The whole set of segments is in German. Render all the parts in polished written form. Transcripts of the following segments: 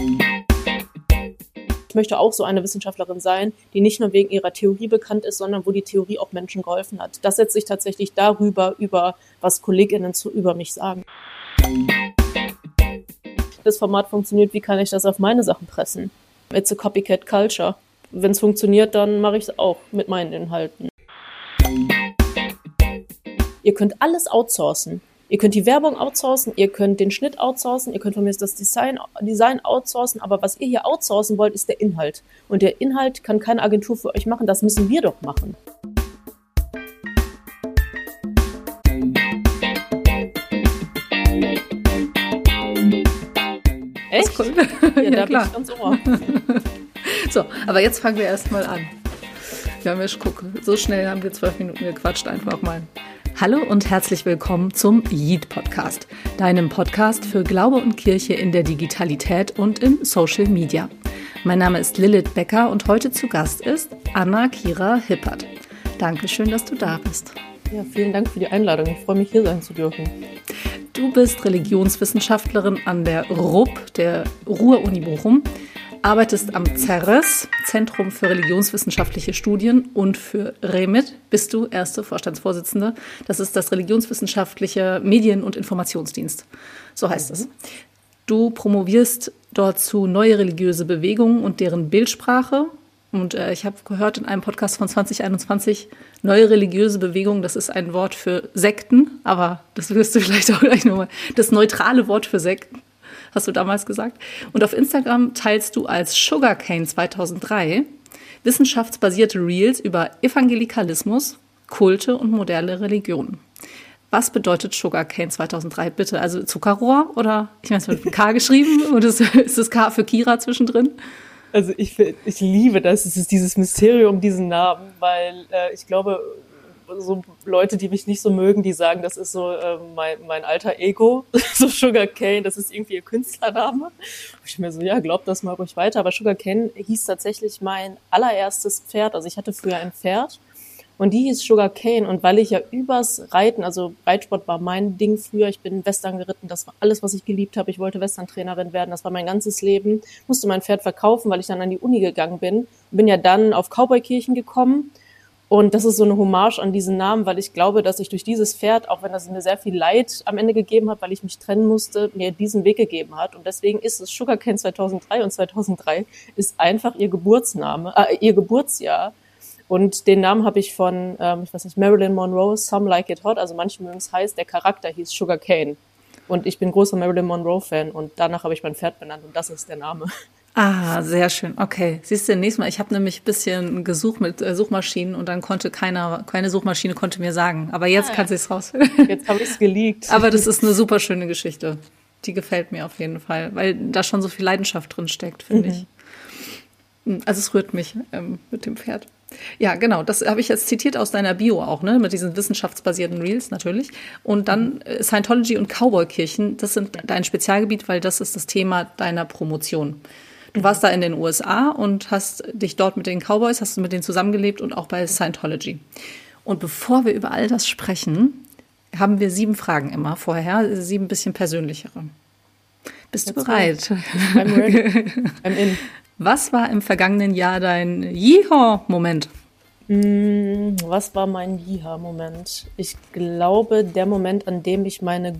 Ich möchte auch so eine Wissenschaftlerin sein, die nicht nur wegen ihrer Theorie bekannt ist, sondern wo die Theorie auch Menschen geholfen hat. Das setzt sich tatsächlich darüber, über was KollegInnen über mich sagen. Das Format funktioniert, wie kann ich das auf meine Sachen pressen? It's a copycat culture. Wenn es funktioniert, dann mache ich es auch mit meinen Inhalten. Ihr könnt alles outsourcen. Ihr könnt die Werbung outsourcen, ihr könnt den Schnitt outsourcen, ihr könnt von mir das Design outsourcen, aber was ihr hier outsourcen wollt, ist der Inhalt. Und der Inhalt kann keine Agentur für euch machen, das müssen wir doch machen. Echt? Cool. Ja, da bin ich ganz ohr. So, aber jetzt fangen wir erstmal an. Wir haben ja, guck, so schnell haben wir 12 Minuten gequatscht, einfach mal. Hallo und herzlich willkommen zum Yeet-Podcast, deinem Podcast für Glaube und Kirche in der Digitalität und in Social Media. Mein Name ist Lilith Becker und heute zu Gast ist Anna Kira Hippert. Dankeschön, dass du da bist. Ja, vielen Dank für die Einladung. Ich freue mich, hier sein zu dürfen. Du bist Religionswissenschaftlerin an der RUB, der Ruhr-Uni Bochum, arbeitest am CERES, Zentrum für religionswissenschaftliche Studien, und für REMIT bist du erste Vorstandsvorsitzende. Das ist das religionswissenschaftliche Medien- und Informationsdienst. So heißt es. Du promovierst dort zu neue religiöse Bewegungen und deren Bildsprache. Und ich habe gehört in einem Podcast von 2021, neue religiöse Bewegung, das ist ein Wort für Sekten, aber das wirst du vielleicht auch gleich nochmal, das neutrale Wort für Sekten, hast du damals gesagt. Und auf Instagram teilst du als Sugarcane 2003 wissenschaftsbasierte Reels über Evangelikalismus, Kulte und moderne Religionen. Was bedeutet Sugarcane 2003 bitte? Also Zuckerrohr oder, ich meine, es wird mit K geschrieben und ist das K für Kira zwischendrin? Also ich liebe das, es ist dieses Mysterium, diesen Namen, weil ich glaube, so Leute, die mich nicht so mögen, die sagen, das ist so mein alter Ego, so Sugarcane, das ist irgendwie ihr Künstlername. Und ich mir so, ja, glaubt das mal ruhig weiter. Aber Sugarcane hieß tatsächlich mein allererstes Pferd. Also ich hatte früher ein Pferd und die hieß Sugarcane. Und weil ich ja übers Reiten, also Reitsport war mein Ding früher, ich bin Western geritten, das war alles, was ich geliebt habe. Ich wollte Western-Trainerin werden, das war mein ganzes Leben. Musste mein Pferd verkaufen, weil ich dann an die Uni gegangen bin. Bin ja dann auf Cowboy-Kirchen gekommen. Und das ist so eine Hommage an diesen Namen, weil ich glaube, dass ich durch dieses Pferd, auch wenn das mir sehr viel Leid am Ende gegeben hat, weil ich mich trennen musste, mir diesen Weg gegeben hat. Und deswegen ist es Sugarcane 2003 und 2003 ist einfach ihr Geburtsname, ihr Geburtsjahr. Und den Namen habe ich von, ich weiß nicht, Marilyn Monroe, Some Like It Hot, also manche mögen es heiß, der Charakter hieß Sugarcane. Und ich bin großer Marilyn Monroe-Fan und danach habe ich mein Pferd benannt und das ist der Name. Ah, sehr schön. Okay. Siehst du, nächstes Mal, ich habe nämlich ein bisschen gesucht mit Suchmaschinen und dann konnte keine Suchmaschine konnte mir sagen. Aber jetzt kann sie es raus. Jetzt habe ich es geleakt. Aber das ist eine super schöne Geschichte. Die gefällt mir auf jeden Fall, weil da schon so viel Leidenschaft drin steckt, finde ich. Also es rührt mich mit dem Pferd. Ja, genau, das habe ich jetzt zitiert aus deiner Bio auch, ne, mit diesen wissenschaftsbasierten Reels natürlich. Und dann Scientology und Cowboy-Kirchen, das sind dein Spezialgebiet, weil das ist das Thema deiner Promotion. Du warst da in den USA und hast dich dort mit den Cowboys, hast du mit denen zusammengelebt und auch bei Scientology. Und bevor wir über all das sprechen, haben wir 7 Fragen immer vorher, 7 bisschen persönlichere. Bist du bereit? I'm ready. I'm in. Was war im vergangenen Jahr dein Yeehaw-Moment? Was war mein Yeehaw-Moment? Ich glaube, der Moment, an dem ich meine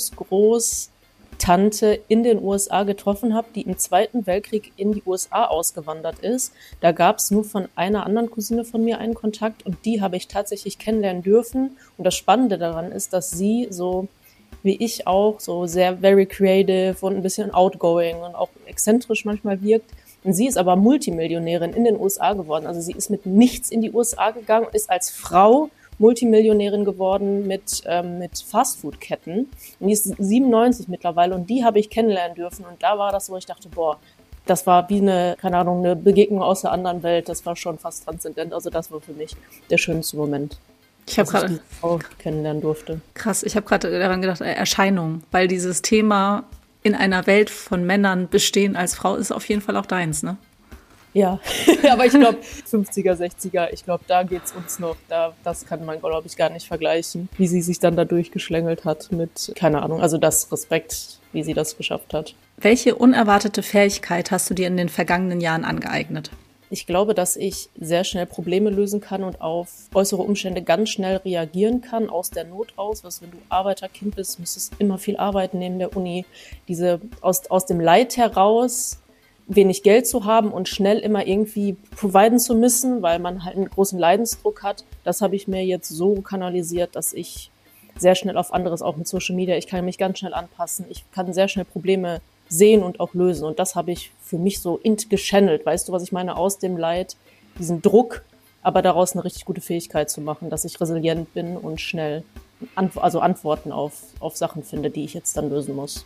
Groß-Tante in den USA getroffen habe, die im Zweiten Weltkrieg in die USA ausgewandert ist. Da gab es nur von einer anderen Cousine von mir einen Kontakt und die habe ich tatsächlich kennenlernen dürfen. Und das Spannende daran ist, dass sie so wie ich auch so sehr very creative und ein bisschen outgoing und auch exzentrisch manchmal wirkt. Und sie ist aber Multimillionärin in den USA geworden. Also sie ist mit nichts in die USA gegangen und ist als Frau Multimillionärin geworden mit Fastfood-Ketten. Und die ist 97 mittlerweile und die habe ich kennenlernen dürfen. Und da war das, wo ich dachte, boah, das war wie eine, keine Ahnung, eine Begegnung aus der anderen Welt. Das war schon fast transzendent. Also das war für mich der schönste Moment. Ich habe gerade die Frau kennenlernen durfte. Krass, ich habe gerade daran gedacht, Erscheinung, weil dieses Thema in einer Welt von Männern bestehen als Frau ist auf jeden Fall auch deins, ne? Ja, aber ich glaube, 50er, 60er, ich glaube, da geht's uns noch, das kann man, glaube ich, gar nicht vergleichen, wie sie sich dann da durchgeschlängelt hat mit, keine Ahnung, also das Respekt, wie sie das geschafft hat. Welche unerwartete Fähigkeit hast du dir in den vergangenen Jahren angeeignet? Ich glaube, dass ich sehr schnell Probleme lösen kann und auf äußere Umstände ganz schnell reagieren kann, aus der Not aus. Was, wenn du Arbeiterkind bist, müsstest immer viel arbeiten neben der Uni. Aus dem Leid heraus wenig Geld zu haben und schnell immer irgendwie providen zu müssen, weil man halt einen großen Leidensdruck hat. Das habe ich mir jetzt so kanalisiert, dass ich sehr schnell auf anderes, auch mit Social Media, ich kann mich ganz schnell anpassen. Ich kann sehr schnell Probleme sehen und auch lösen. Und das habe ich für mich so gechannelt. Weißt du, was ich meine? Aus dem Leid, diesen Druck, aber daraus eine richtig gute Fähigkeit zu machen, dass ich resilient bin und schnell Antworten auf Sachen finde, die ich jetzt dann lösen muss.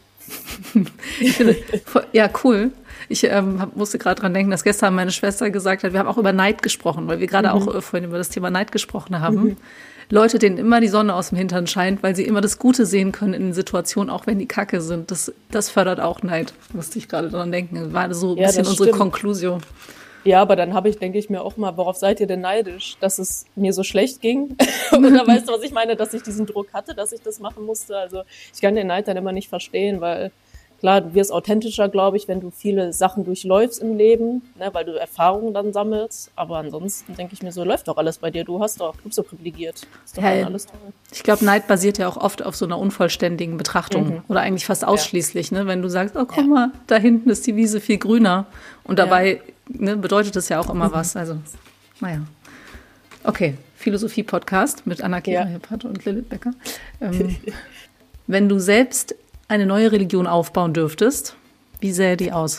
Ja, cool. Ich musste gerade dran denken, dass gestern meine Schwester gesagt hat, wir haben auch über Neid gesprochen, weil wir gerade auch vorhin über das Thema Neid gesprochen haben. Leute, denen immer die Sonne aus dem Hintern scheint, weil sie immer das Gute sehen können in Situationen, auch wenn die Kacke sind. Das fördert auch Neid, musste ich gerade dran denken. War so ein bisschen unsere Konklusion. Ja, aber dann denke ich mir auch mal, worauf seid ihr denn neidisch? Dass es mir so schlecht ging? Oder weißt du, was ich meine? Dass ich diesen Druck hatte, dass ich das machen musste? Also ich kann den Neid dann immer nicht verstehen, weil klar, du wirst authentischer, glaube ich, wenn du viele Sachen durchläufst im Leben, ne, weil du Erfahrungen dann sammelst. Aber ansonsten denke ich mir so, läuft doch alles bei dir. Du bist so privilegiert. Ist doch alles toll. Ich glaube, Neid basiert ja auch oft auf so einer unvollständigen Betrachtung. Oder eigentlich fast ausschließlich, ne? Wenn du sagst, oh, guck mal, da hinten ist die Wiese viel grüner. Und dabei bedeutet das ja auch immer was. Also, naja. Okay, Philosophie-Podcast mit Anna-Kira Hippert und Lilith Becker. Wenn du selbst eine neue Religion aufbauen dürftest, wie sähe die aus?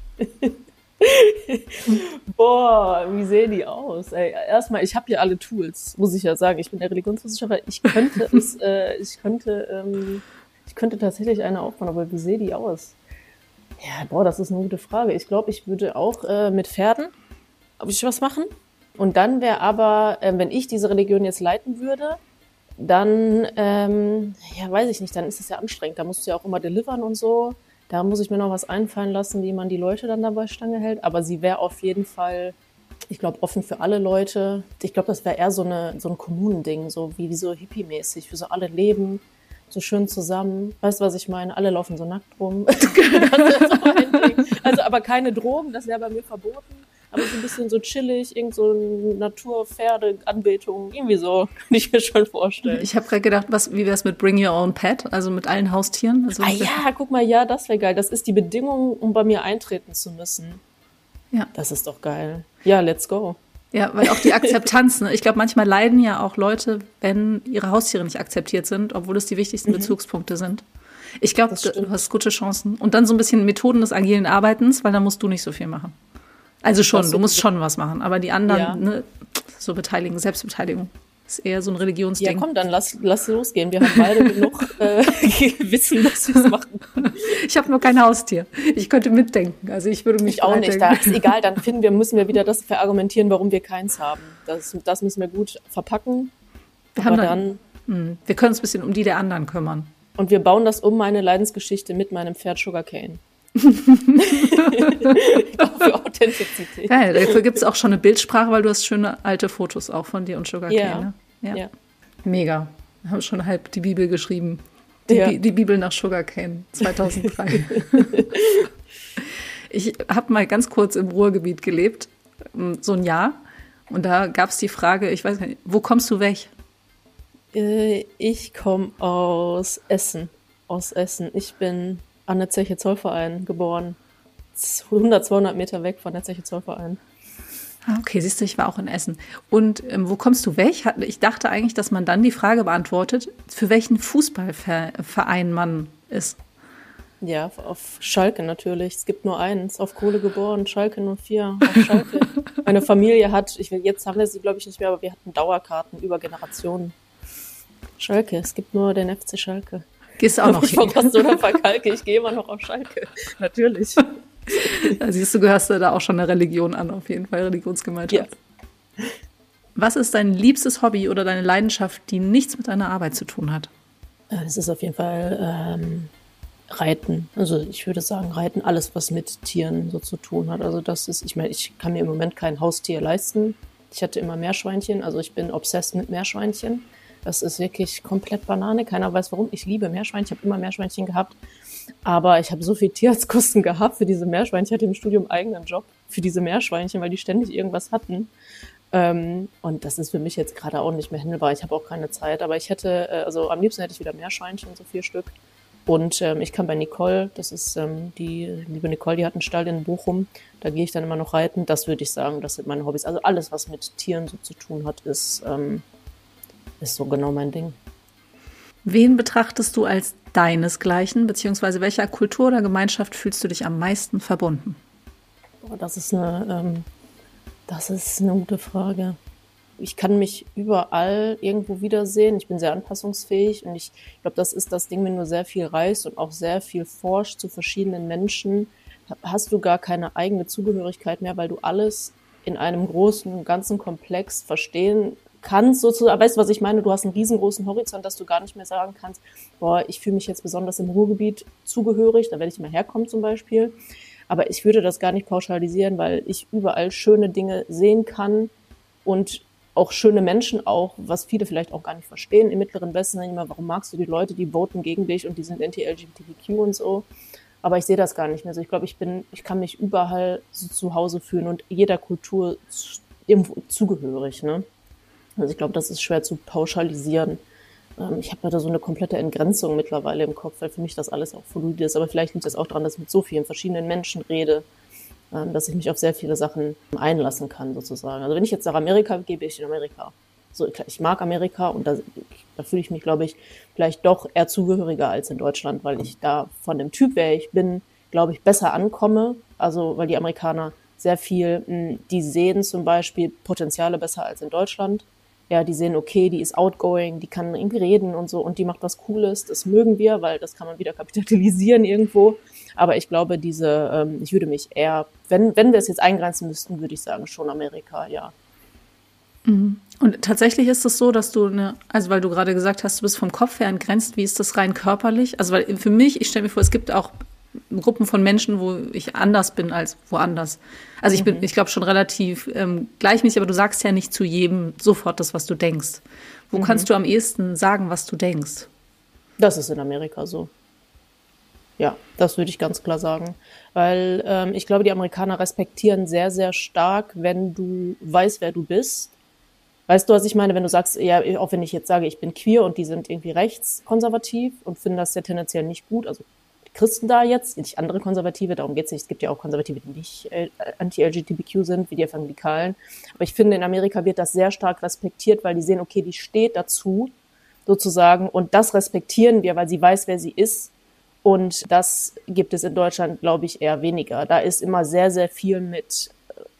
Boah, wie sehen die aus? Ey, erstmal, ich habe hier alle Tools, muss ich ja sagen. Ich bin der Religionswissenschaftler. Ich könnte tatsächlich eine aufbauen, aber wie sehe die aus? Ja, boah, das ist eine gute Frage. Ich glaube, ich würde auch mit Pferden was machen. Und dann wäre aber, wenn ich diese Religion jetzt leiten würde, dann, weiß ich nicht, dann ist es ja anstrengend. Da musst du ja auch immer delivern und so. Da muss ich mir noch was einfallen lassen, wie man die Leute dann dabei Stange hält. Aber sie wäre auf jeden Fall, ich glaube, offen für alle Leute. Ich glaube, das wäre eher so ein Kommunending, so wie so hippie-mäßig, für so alle leben, so schön zusammen. Weißt du, was ich meine? Alle laufen so nackt rum. Das ist so mein Ding. Also, aber keine Drogen, das wäre bei mir verboten. Aber so ein bisschen so chillig, irgend so eine Natur-Pferde-Anbetung, irgendwie so, kann ich mir schon vorstellen. Ich habe gerade gedacht, wie wär's mit Bring Your Own Pet, also mit allen Haustieren? Also guck mal, ja, das wäre geil. Das ist die Bedingung, um bei mir eintreten zu müssen. Ja. Das ist doch geil. Ja, let's go. Ja, weil auch die Akzeptanz, ne? Ich glaube, manchmal leiden ja auch Leute, wenn ihre Haustiere nicht akzeptiert sind, obwohl es die wichtigsten Bezugspunkte sind. Ich glaube, du hast gute Chancen. Und dann so ein bisschen Methoden des agilen Arbeitens, weil dann musst du nicht so viel machen. Also schon, du musst schon was machen, aber die anderen, ne, so beteiligen, Selbstbeteiligung, ist eher so ein Religionsding. Ja, komm, dann lass losgehen. Wir haben beide genug Wissen, dass wir es machen können. Ich habe nur kein Haustier. Ich könnte mitdenken. Also ich würde mich Ich auch nicht. Da ist egal, dann müssen wir wieder das verargumentieren, warum wir keins haben. Das müssen wir gut verpacken. Wir können uns ein bisschen um die der anderen kümmern. Und wir bauen das um meine Leidensgeschichte mit meinem Pferd Sugarcane. Für Authentizität. Geil, dafür gibt es auch schon eine Bildsprache, weil du hast schöne alte Fotos auch von dir und Sugarcane. Ja. Mega. Wir haben schon halb die Bibel geschrieben. Die Bibel nach Sugarcane 2003. Ich habe mal ganz kurz im Ruhrgebiet gelebt, so ein Jahr. Und da gab es die Frage, ich weiß gar nicht, wo kommst du weg? Ich komme aus Essen. Ich bin an der Zeche Zollverein geboren. 100, 200 Meter weg von der Zeche Zollverein. Okay, siehst du, ich war auch in Essen. Und wo kommst du weg? Ich dachte eigentlich, dass man dann die Frage beantwortet, für welchen Fußballverein man ist. Ja, auf Schalke natürlich. Es gibt nur eins. Auf Kohle geboren, Schalke 04. Auf Schalke. Meine Familie jetzt haben wir sie, glaube ich, nicht mehr, aber wir hatten Dauerkarten über Generationen. Schalke, es gibt nur den FC Schalke. Gehst du auch noch hin? Ich verpasse oder verkalke, ich gehe immer noch auf Schalke. Natürlich. Da siehst du, gehörst du da auch schon eine Religion an, auf jeden Fall, Religionsgemeinschaft. Ja. Was ist dein liebstes Hobby oder deine Leidenschaft, die nichts mit deiner Arbeit zu tun hat? Das ist auf jeden Fall Reiten. Also ich würde sagen, Reiten, alles, was mit Tieren so zu tun hat. Also das ist, ich meine, ich kann mir im Moment kein Haustier leisten. Ich hatte immer Meerschweinchen, also ich bin obsessed mit Meerschweinchen. Das ist wirklich komplett Banane. Keiner weiß warum. Ich liebe Meerschweinchen. Ich habe immer Meerschweinchen gehabt. Aber ich habe so viel Tierarztkosten gehabt für diese Meerschweinchen. Ich hatte im Studium einen eigenen Job für diese Meerschweinchen, weil die ständig irgendwas hatten. Und das ist für mich jetzt gerade auch nicht mehr handelbar. Ich habe auch keine Zeit. Aber ich hätte, also am liebsten hätte ich wieder Meerschweinchen, so 4 Stück. Und ich kann bei Nicole, das ist die liebe Nicole, die hat einen Stall in Bochum, da gehe ich dann immer noch reiten. Das würde ich sagen, das sind meine Hobbys. Also alles, was mit Tieren so zu tun hat, ist so genau mein Ding. Wen betrachtest du als deinesgleichen, beziehungsweise welcher Kultur oder Gemeinschaft fühlst du dich am meisten verbunden? Boah, das ist eine gute Frage. Ich kann mich überall irgendwo wiedersehen. Ich bin sehr anpassungsfähig und ich glaube, das ist das Ding, wenn du sehr viel reist und auch sehr viel forschst zu verschiedenen Menschen, hast du gar keine eigene Zugehörigkeit mehr, weil du alles in einem großen, ganzen Komplex verstehen kannst, sozusagen. Weißt du, was ich meine? Du hast einen riesengroßen Horizont, dass du gar nicht mehr sagen kannst, boah, ich fühle mich jetzt besonders im Ruhrgebiet zugehörig, da werde ich mal herkommen zum Beispiel. Aber ich würde das gar nicht pauschalisieren, weil ich überall schöne Dinge sehen kann und auch schöne Menschen auch, was viele vielleicht auch gar nicht verstehen. Im Mittleren Westen immer, warum magst du die Leute, die voten gegen dich und die sind anti-LGBTQ und so. Aber ich sehe das gar nicht mehr so. Ich glaube, ich kann mich überall so zu Hause fühlen und jeder Kultur irgendwo zugehörig, ne? Also ich glaube, das ist schwer zu pauschalisieren. Ich habe da so eine komplette Entgrenzung mittlerweile im Kopf, weil für mich das alles auch fluid ist. Aber vielleicht liegt es auch daran, dass ich mit so vielen verschiedenen Menschen rede, dass ich mich auf sehr viele Sachen einlassen kann, sozusagen. Also wenn ich jetzt nach Amerika gehe, bin ich in Amerika. So, ich mag Amerika und da fühle ich mich, glaube ich, vielleicht doch eher zugehöriger als in Deutschland, weil ich da von dem Typ, wer ich bin, glaube ich, besser ankomme. Also weil die Amerikaner sehr viel, die sehen zum Beispiel Potenziale besser als in Deutschland. Ja, die sehen, okay, die ist outgoing, die kann irgendwie reden und so und die macht was Cooles, das mögen wir, weil das kann man wieder kapitalisieren irgendwo. Aber ich glaube, ich würde mich eher, wenn wir es jetzt eingrenzen müssten, würde ich sagen, schon Amerika, ja. Und tatsächlich ist es so, dass also weil du gerade gesagt hast, du bist vom Kopf her entgrenzt, wie ist das rein körperlich? Also weil für mich, ich stelle mir vor, es gibt auch Gruppen von Menschen, wo ich anders bin als woanders. Also ich glaube schon relativ gleichmäßig, aber du sagst ja nicht zu jedem sofort das, was du denkst. Wo kannst du am ehesten sagen, was du denkst? Das ist in Amerika so. Ja, das würde ich ganz klar sagen. Weil ich glaube, die Amerikaner respektieren sehr, sehr stark, wenn du weißt, wer du bist. Weißt du, was ich meine? Wenn du sagst, ja, auch wenn ich jetzt sage, ich bin queer und die sind irgendwie rechtskonservativ und finden das ja tendenziell nicht gut, also die Christen da jetzt, nicht andere Konservative, darum geht's nicht. Es gibt ja auch Konservative, die nicht anti-LGBTQ sind, wie die Evangelikalen. Aber ich finde, in Amerika wird das sehr stark respektiert, weil die sehen, okay, die steht dazu, sozusagen, und das respektieren wir, weil sie weiß, wer sie ist. Und das gibt es in Deutschland, glaube ich, eher weniger. Da ist immer sehr, sehr viel mit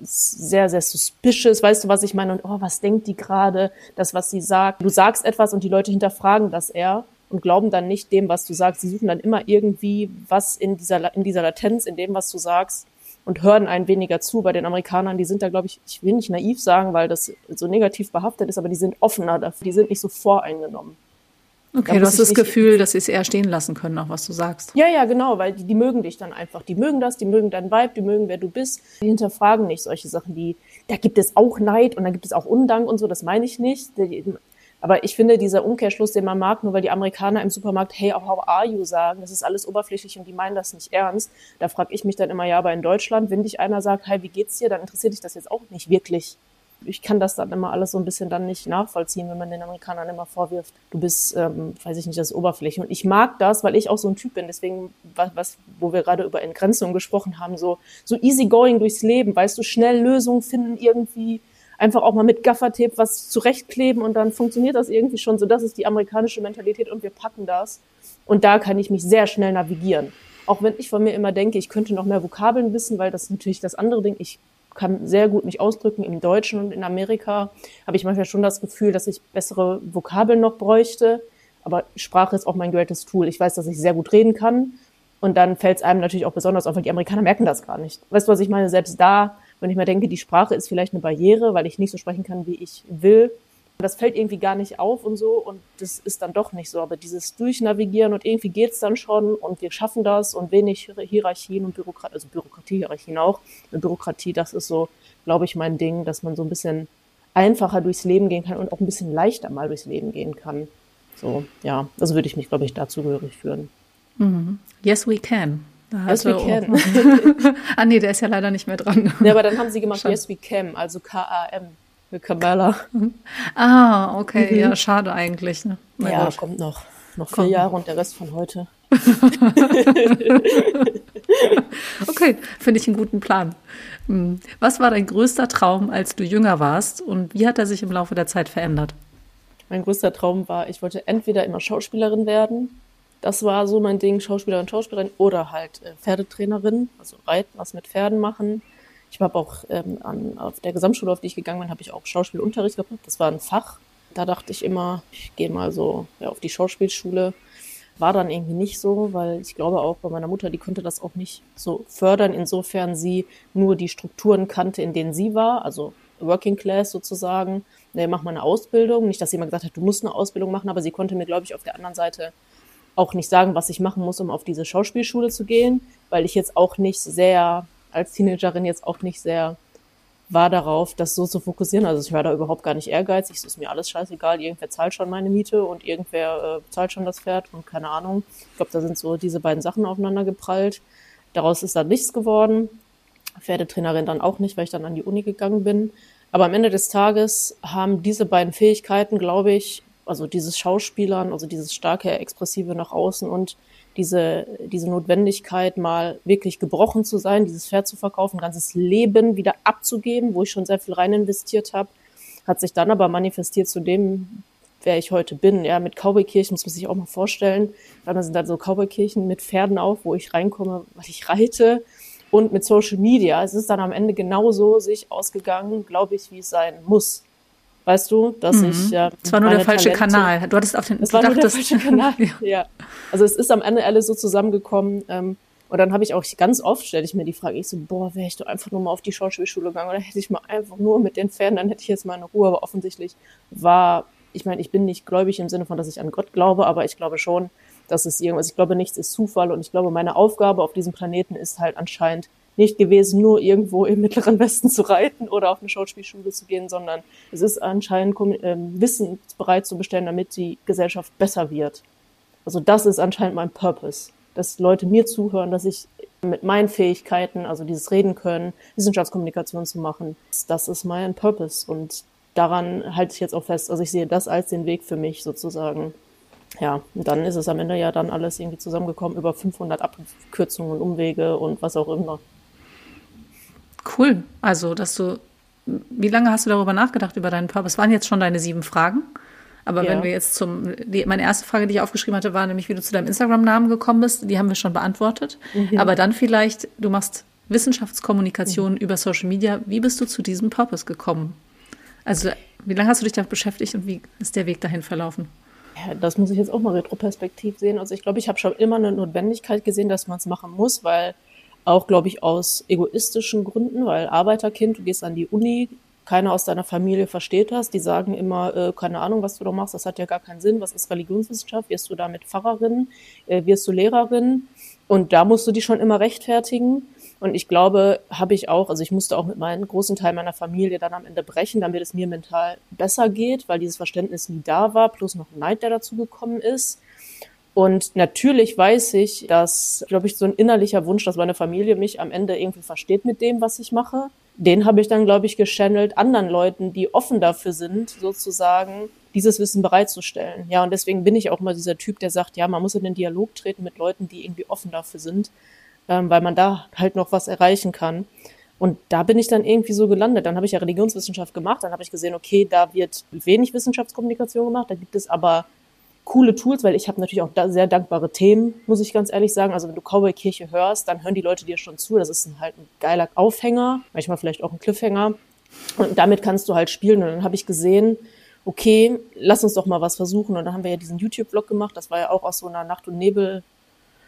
sehr, sehr suspicious. Weißt du, was ich meine? Und was denkt die gerade? Das, was sie sagt. Du sagst etwas und die Leute hinterfragen das eher und glauben dann nicht dem, was du sagst. Sie suchen dann immer irgendwie was in dieser Latenz, in dem, was du sagst und hören ein weniger zu. Bei den Amerikanern, die sind da, glaube ich will nicht naiv sagen, weil das so negativ behaftet ist, aber die sind offener dafür. Die sind nicht so voreingenommen. Okay, du hast das Gefühl, dass sie es eher stehen lassen können, auch was du sagst. Ja, genau, weil die mögen dich dann einfach. Die mögen das, die mögen deinen Vibe, die mögen, wer du bist. Die hinterfragen nicht solche Sachen, da gibt es auch Neid und da gibt es auch Undank und so, das meine ich nicht. Aber ich finde, dieser Umkehrschluss, den man mag, nur weil die Amerikaner im Supermarkt, hey, how are you sagen, das ist alles oberflächlich und die meinen das nicht ernst. Da frage ich mich dann immer, ja, aber in Deutschland, wenn dich einer sagt, hey, wie geht's dir, dann interessiert dich das jetzt auch nicht wirklich. Ich kann das dann immer alles so ein bisschen dann nicht nachvollziehen, wenn man den Amerikanern immer vorwirft, du bist, weiß ich nicht, das ist Oberfläche. Und ich mag das, weil ich auch so ein Typ bin. Deswegen, wo wir gerade über Entgrenzung gesprochen haben, so easygoing durchs Leben, weißt du, schnell Lösungen finden, irgendwie einfach auch mal mit Gaffertape was zurechtkleben und dann funktioniert das irgendwie schon. So, das ist die amerikanische Mentalität und wir packen das. Und da kann ich mich sehr schnell navigieren. Auch wenn ich von mir immer denke, ich könnte noch mehr Vokabeln wissen, weil das ist natürlich das andere Ding. Ich kann sehr gut mich ausdrücken im Deutschen und in Amerika habe ich manchmal schon das Gefühl, dass ich bessere Vokabeln noch bräuchte. Aber Sprache ist auch mein greatest Tool. Ich weiß, dass ich sehr gut reden kann. Und dann fällt es einem natürlich auch besonders auf, weil die Amerikaner merken das gar nicht. Weißt du, was ich meine? Selbst da, wenn ich mir denke, die Sprache ist vielleicht eine Barriere, weil ich nicht so sprechen kann, wie ich will, Das fällt irgendwie gar nicht auf und so und das ist dann doch nicht so. Aber dieses Durchnavigieren und irgendwie geht's dann schon und wir schaffen das und wenig Hierarchien und Bürokratie, also Bürokratie-Hierarchien auch. Und Bürokratie, das ist so, glaube ich, mein Ding, dass man so ein bisschen einfacher durchs Leben gehen kann und auch ein bisschen leichter mal durchs Leben gehen kann. So, ja, also würde ich mich, glaube ich, dazugehörig führen. Yes, we can. Yes, we can. Ah, nee, der ist ja leider nicht mehr dran. Ja, aber dann haben sie gemacht, Yes, we can, also K-A-M. Für Kamala. Ah, okay, ja, schade eigentlich. Ne? Ja, gut. Kommt noch 4 Jahre und der Rest von heute. Okay, finde ich einen guten Plan. Was war dein größter Traum, als du jünger warst und wie hat er sich im Laufe der Zeit verändert? Mein größter Traum war, ich wollte entweder immer Schauspielerin werden, das war so mein Ding, Schauspielerin, oder halt Pferdetrainerin, also reiten, was mit Pferden machen. Ich habe auch auf der Gesamtschule, auf die ich gegangen bin, habe ich auch Schauspielunterricht gehabt. Das war ein Fach. Da dachte ich immer, ich gehe mal so auf die Schauspielschule. War dann irgendwie nicht so, weil ich glaube auch bei meiner Mutter, die konnte das auch nicht so fördern, insofern sie nur die Strukturen kannte, in denen sie war, also Working Class sozusagen. Mach mal eine Ausbildung. Nicht, dass sie immer gesagt hat, du musst eine Ausbildung machen, aber sie konnte mir, glaube ich, auf der anderen Seite auch nicht sagen, was ich machen muss, um auf diese Schauspielschule zu gehen, weil ich jetzt auch nicht sehr als Teenagerin jetzt auch nicht sehr war darauf, das so zu fokussieren. Also ich war da überhaupt gar nicht ehrgeizig. Es ist mir alles scheißegal. Irgendwer zahlt schon meine Miete und irgendwer zahlt schon das Pferd und keine Ahnung. Ich glaube, da sind so diese beiden Sachen aufeinander geprallt. Daraus ist dann nichts geworden. Pferdetrainerin dann auch nicht, weil ich dann an die Uni gegangen bin. Aber am Ende des Tages haben diese beiden Fähigkeiten, glaube ich, also dieses Schauspielern, also dieses starke Expressive nach außen und diese Notwendigkeit, mal wirklich gebrochen zu sein, dieses Pferd zu verkaufen, ein ganzes Leben wieder abzugeben, wo ich schon sehr viel rein investiert habe, hat sich dann aber manifestiert zu dem, wer ich heute bin. Ja, mit Cowboykirchen muss man sich auch mal vorstellen. Dann sind dann so Cowboykirchen mit Pferden auf, wo ich reinkomme, weil ich reite. Und mit Social Media. Es ist dann am Ende genauso sich ausgegangen, glaube ich, wie es sein muss. Weißt du, dass ich es war nur der falsche Kanal. Du hattest auf den. Es war nur der falsche Kanal. Ja. Also es ist am Ende alles so zusammengekommen. Und dann habe ich auch ganz oft stelle ich mir die Frage, ich so, wäre ich doch einfach nur mal auf die Schauspielschule gegangen oder hätte ich mal einfach nur mit den Pferden, dann hätte ich jetzt mal eine Ruhe. Aber offensichtlich ich meine, ich bin nicht gläubig im Sinne von, dass ich an Gott glaube, aber ich glaube schon, dass es irgendwas. Ich glaube, nichts ist Zufall und ich glaube, meine Aufgabe auf diesem Planeten ist halt anscheinend nicht gewesen, nur irgendwo im Mittleren Westen zu reiten oder auf eine Schauspielschule zu gehen, sondern es ist anscheinend Wissen bereit zu bestellen, damit die Gesellschaft besser wird. Also das ist anscheinend mein Purpose, dass Leute mir zuhören, dass ich mit meinen Fähigkeiten, also dieses Reden können, Wissenschaftskommunikation zu machen, das ist mein Purpose und daran halte ich jetzt auch fest. Also ich sehe das als den Weg für mich sozusagen. Ja, und dann ist es am Ende ja dann alles irgendwie zusammengekommen über 500 Abkürzungen und Umwege und was auch immer. Cool. Also, wie lange hast du darüber nachgedacht, über deinen Purpose? Es waren jetzt schon deine 7 Fragen. Aber wenn wir jetzt meine erste Frage, die ich aufgeschrieben hatte, war nämlich, wie du zu deinem Instagram-Namen gekommen bist. Die haben wir schon beantwortet. Aber dann vielleicht, du machst Wissenschaftskommunikation über Social Media. Wie bist du zu diesem Purpose gekommen? Also, wie lange hast du dich damit beschäftigt und wie ist der Weg dahin verlaufen? Ja, das muss ich jetzt auch mal retroperspektiv sehen. Also ich glaube, ich habe schon immer eine Notwendigkeit gesehen, dass man es machen muss, weil auch, glaube ich, aus egoistischen Gründen, weil Arbeiterkind, du gehst an die Uni, keiner aus deiner Familie versteht das, die sagen immer, keine Ahnung, was du da machst, das hat ja gar keinen Sinn, was ist Religionswissenschaft, wirst du damit Pfarrerin, wirst du Lehrerin und da musst du dich schon immer rechtfertigen und ich glaube, habe ich auch, also ich musste auch mit meinem großen Teil meiner Familie dann am Ende brechen, damit es mir mental besser geht, weil dieses Verständnis nie da war, plus noch Neid, der dazu gekommen ist. Und natürlich weiß ich, dass, glaube ich, so ein innerlicher Wunsch, dass meine Familie mich am Ende irgendwie versteht mit dem, was ich mache, den habe ich dann, glaube ich, gechannelt anderen Leuten, die offen dafür sind, sozusagen dieses Wissen bereitzustellen. Ja, und deswegen bin ich auch mal dieser Typ, der sagt, ja, man muss in den Dialog treten mit Leuten, die irgendwie offen dafür sind, weil man da halt noch was erreichen kann. Und da bin ich dann irgendwie so gelandet. Dann habe ich ja Religionswissenschaft gemacht, dann habe ich gesehen, okay, da wird wenig Wissenschaftskommunikation gemacht, da gibt es aber coole Tools, weil ich habe natürlich auch sehr dankbare Themen, muss ich ganz ehrlich sagen. Also wenn du Cowboy-Kirche hörst, dann hören die Leute dir schon zu. Das ist halt ein geiler Aufhänger, manchmal vielleicht auch ein Cliffhanger. Und damit kannst du halt spielen. Und dann habe ich gesehen, okay, lass uns doch mal was versuchen. Und dann haben wir ja diesen YouTube-Vlog gemacht. Das war ja auch aus so einer Nacht- und Nebel-Aktion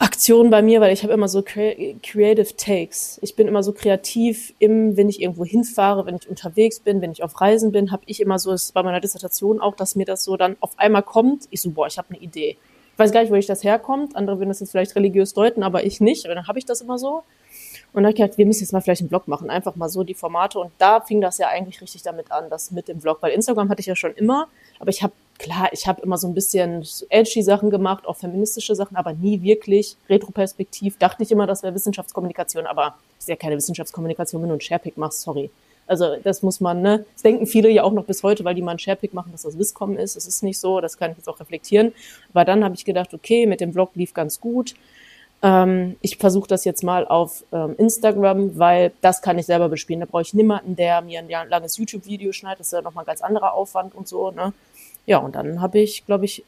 Aktion bei mir, weil ich habe immer so Creative Takes. Ich bin immer so kreativ, wenn ich irgendwo hinfahre, wenn ich unterwegs bin, wenn ich auf Reisen bin, habe ich immer so, das ist bei meiner Dissertation auch, dass mir das so dann auf einmal kommt. Ich so, boah, ich habe eine Idee. Ich weiß gar nicht, wo das herkommt. Andere würden das jetzt vielleicht religiös deuten, aber ich nicht. Aber dann habe ich das immer so. Und dann habe ich gedacht, wir müssen jetzt mal vielleicht einen Vlog machen. Einfach mal so die Formate. Und da fing das ja eigentlich richtig damit an, das mit dem Vlog. Weil Instagram hatte ich ja schon immer. Aber ich habe immer so ein bisschen edgy Sachen gemacht, auch feministische Sachen, aber nie wirklich retroperspektiv. Dachte ich immer, das wäre Wissenschaftskommunikation. Aber ist ja keine Wissenschaftskommunikation, wenn du einen Sharepick machst, sorry. Also das muss man, ne? Das denken viele ja auch noch bis heute, weil die mal einen Sharepick machen, dass das Wisscom ist. Das ist nicht so, das kann ich jetzt auch reflektieren. Aber dann habe ich gedacht, okay, mit dem Vlog lief ganz gut. Ich versuche das jetzt mal auf Instagram, weil das kann ich selber bespielen. Da brauche ich niemanden, der mir ein langes YouTube-Video schneidet. Das ist ja nochmal ein ganz anderer Aufwand und so, ne? Ja, und dann habe ich, glaube ich,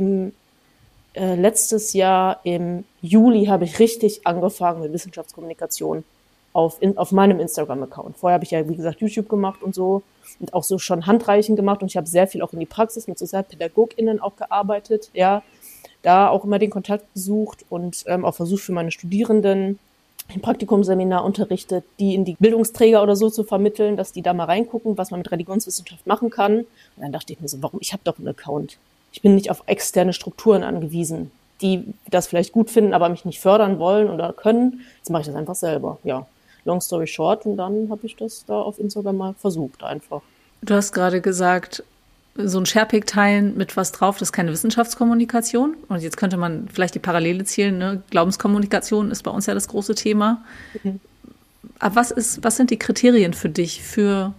letztes Jahr im Juli habe ich richtig angefangen mit Wissenschaftskommunikation auf meinem Instagram-Account. Vorher habe ich ja, wie gesagt, YouTube gemacht und so und auch so schon Handreichen gemacht und ich habe sehr viel auch in die Praxis mit SozialpädagogInnen auch gearbeitet, ja, da auch immer den Kontakt gesucht und auch versucht für meine Studierenden ein Praktikumsseminar unterrichtet, die in die Bildungsträger oder so zu vermitteln, dass die da mal reingucken, was man mit Religionswissenschaft machen kann. Und dann dachte ich mir so, ich habe doch einen Account. Ich bin nicht auf externe Strukturen angewiesen, die das vielleicht gut finden, aber mich nicht fördern wollen oder können. Jetzt mache ich das einfach selber, ja. Long story short, und dann habe ich das da auf Instagram mal versucht einfach. Du hast gerade gesagt, so ein Sharepick teilen mit was drauf, das ist keine Wissenschaftskommunikation. Und jetzt könnte man vielleicht die Parallele zielen, ne? Glaubenskommunikation ist bei uns ja das große Thema. Mhm. Aber was sind die Kriterien für dich für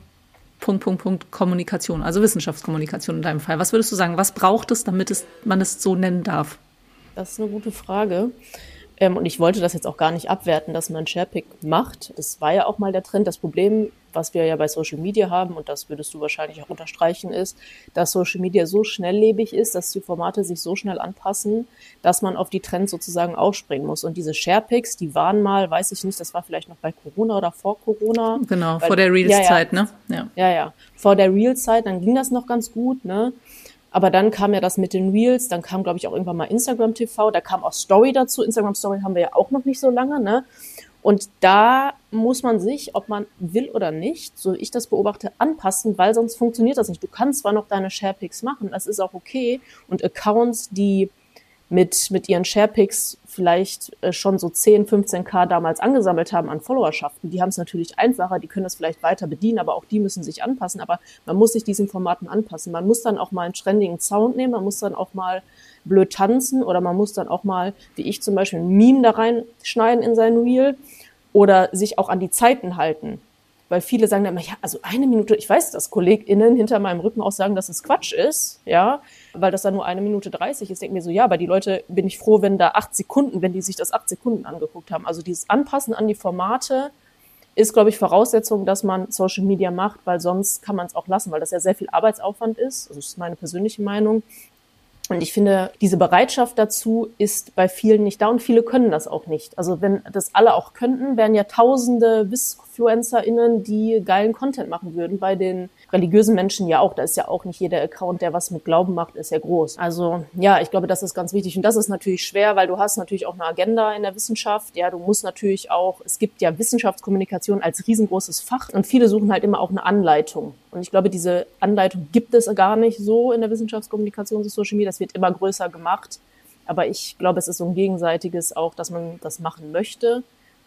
Kommunikation, also Wissenschaftskommunikation in deinem Fall? Was würdest du sagen, was braucht es, damit man es so nennen darf? Das ist eine gute Frage. Und ich wollte das jetzt auch gar nicht abwerten, dass man Sharepick macht. Das war ja auch mal der Trend. Das Problem, was wir ja bei Social Media haben, und das würdest du wahrscheinlich auch unterstreichen, ist, dass Social Media so schnelllebig ist, dass die Formate sich so schnell anpassen, dass man auf die Trends sozusagen aufspringen muss. Und diese Sharepicks, die waren mal, weiß ich nicht, das war vielleicht noch bei Corona oder vor Corona. Genau, vor der Reels-Zeit, ne? Ja. Vor der Reels-Zeit, dann ging das noch ganz gut, ne? Aber dann kam ja das mit den Reels, dann kam, glaube ich, auch irgendwann mal Instagram TV, da kam auch Story dazu. Instagram Story haben wir ja auch noch nicht so lange, ne? Und da muss man sich, ob man will oder nicht, so ich das beobachte, anpassen, weil sonst funktioniert das nicht. Du kannst zwar noch deine Sharepicks machen, das ist auch okay. Und Accounts, die mit ihren Sharepicks vielleicht schon so 10, 15K damals angesammelt haben an Followerschaften, die haben es natürlich einfacher, die können das vielleicht weiter bedienen, aber auch die müssen sich anpassen. Aber man muss sich diesen Formaten anpassen. Man muss dann auch mal einen trendigen Sound nehmen, man muss dann auch mal blöd tanzen oder man muss dann auch mal, wie ich zum Beispiel, ein Meme da reinschneiden in sein Reel oder sich auch an die Zeiten halten. Weil viele sagen dann immer, ja, also 1 Minute, ich weiß, dass KollegInnen hinter meinem Rücken auch sagen, dass es Quatsch ist, ja, weil das dann nur 1 Minute 30 ist. Ich denke mir so, ja, aber die Leute, bin ich froh, wenn da 8 Sekunden, wenn die sich das 8 Sekunden angeguckt haben. Also dieses Anpassen an die Formate ist, glaube ich, Voraussetzung, dass man Social Media macht, weil sonst kann man es auch lassen, weil das ja sehr viel Arbeitsaufwand ist. Also das ist meine persönliche Meinung. Und ich finde, diese Bereitschaft dazu ist bei vielen nicht da und viele können das auch nicht. Also wenn das alle auch könnten, wären ja tausende WissFluencerInnen, die geilen Content machen würden. Bei den religiösen Menschen ja auch. Da ist ja auch nicht jeder Account, der was mit Glauben macht, ist ja groß. Also ja, ich glaube, das ist ganz wichtig. Und das ist natürlich schwer, weil du hast natürlich auch eine Agenda in der Wissenschaft. Ja, du musst natürlich auch, es gibt ja Wissenschaftskommunikation als riesengroßes Fach und viele suchen halt immer auch eine Anleitung. Und ich glaube, diese Anleitung gibt es gar nicht so in der Wissenschaftskommunikation, so Social Media. Das wird immer größer gemacht. Aber ich glaube, es ist so ein gegenseitiges auch, dass man das machen möchte.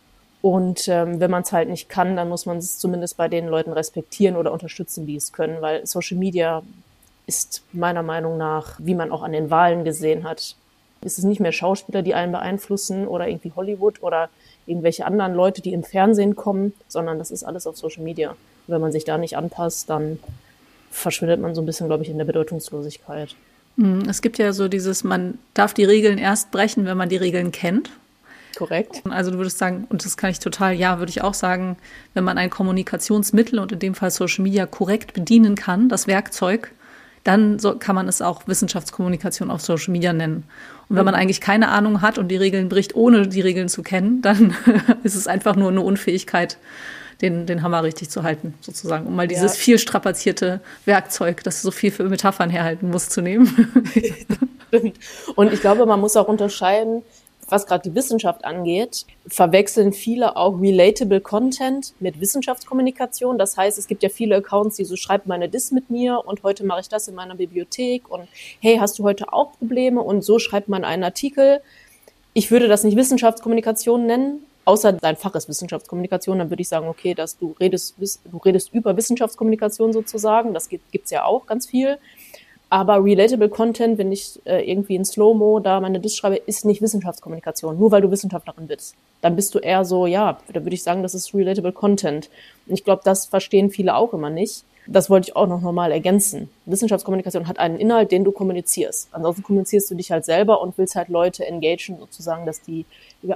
Und wenn man es halt nicht kann, dann muss man es zumindest bei den Leuten respektieren oder unterstützen, die es können. Weil Social Media ist meiner Meinung nach, wie man auch an den Wahlen gesehen hat, ist es nicht mehr Schauspieler, die einen beeinflussen oder irgendwie Hollywood oder irgendwelche anderen Leute, die im Fernsehen kommen, sondern das ist alles auf Social Media. Und wenn man sich da nicht anpasst, dann verschwindet man so ein bisschen, glaube ich, in der Bedeutungslosigkeit. Es gibt ja so dieses, man darf die Regeln erst brechen, wenn man die Regeln kennt. Korrekt. Also du würdest sagen, und das kann ich total, ja, würde ich auch sagen, wenn man ein Kommunikationsmittel und in dem Fall Social Media korrekt bedienen kann, das Werkzeug, dann kann man es auch Wissenschaftskommunikation auf Social Media nennen. Und wenn man eigentlich keine Ahnung hat und die Regeln bricht, ohne die Regeln zu kennen, dann ist es einfach nur eine Unfähigkeit, den Hammer richtig zu halten, sozusagen, um mal dieses viel strapazierte Werkzeug, das so viel für Metaphern herhalten muss, zu nehmen. Stimmt. Und ich glaube, man muss auch unterscheiden, Was gerade die Wissenschaft angeht, verwechseln viele auch relatable Content mit Wissenschaftskommunikation. Das heißt, es gibt ja viele Accounts, die so schreiben meine Diss mit mir und heute mache ich das in meiner Bibliothek und hey, hast du heute auch Probleme? Und so schreibt man einen Artikel. Ich würde das nicht Wissenschaftskommunikation nennen, außer dein Fach ist Wissenschaftskommunikation, dann würde ich sagen, okay, dass du redest über Wissenschaftskommunikation sozusagen, das gibt's ja auch ganz viel. Aber relatable Content, wenn ich irgendwie in Slow-Mo da meine Diss schreibe, ist nicht Wissenschaftskommunikation, nur weil du Wissenschaftlerin bist. Dann bist du eher so, ja, da würde ich sagen, das ist relatable Content. Und ich glaube, das verstehen viele auch immer nicht. Das wollte ich auch noch normal ergänzen. Wissenschaftskommunikation hat einen Inhalt, den du kommunizierst. Ansonsten kommunizierst du dich halt selber und willst halt Leute engagen, sozusagen, dass die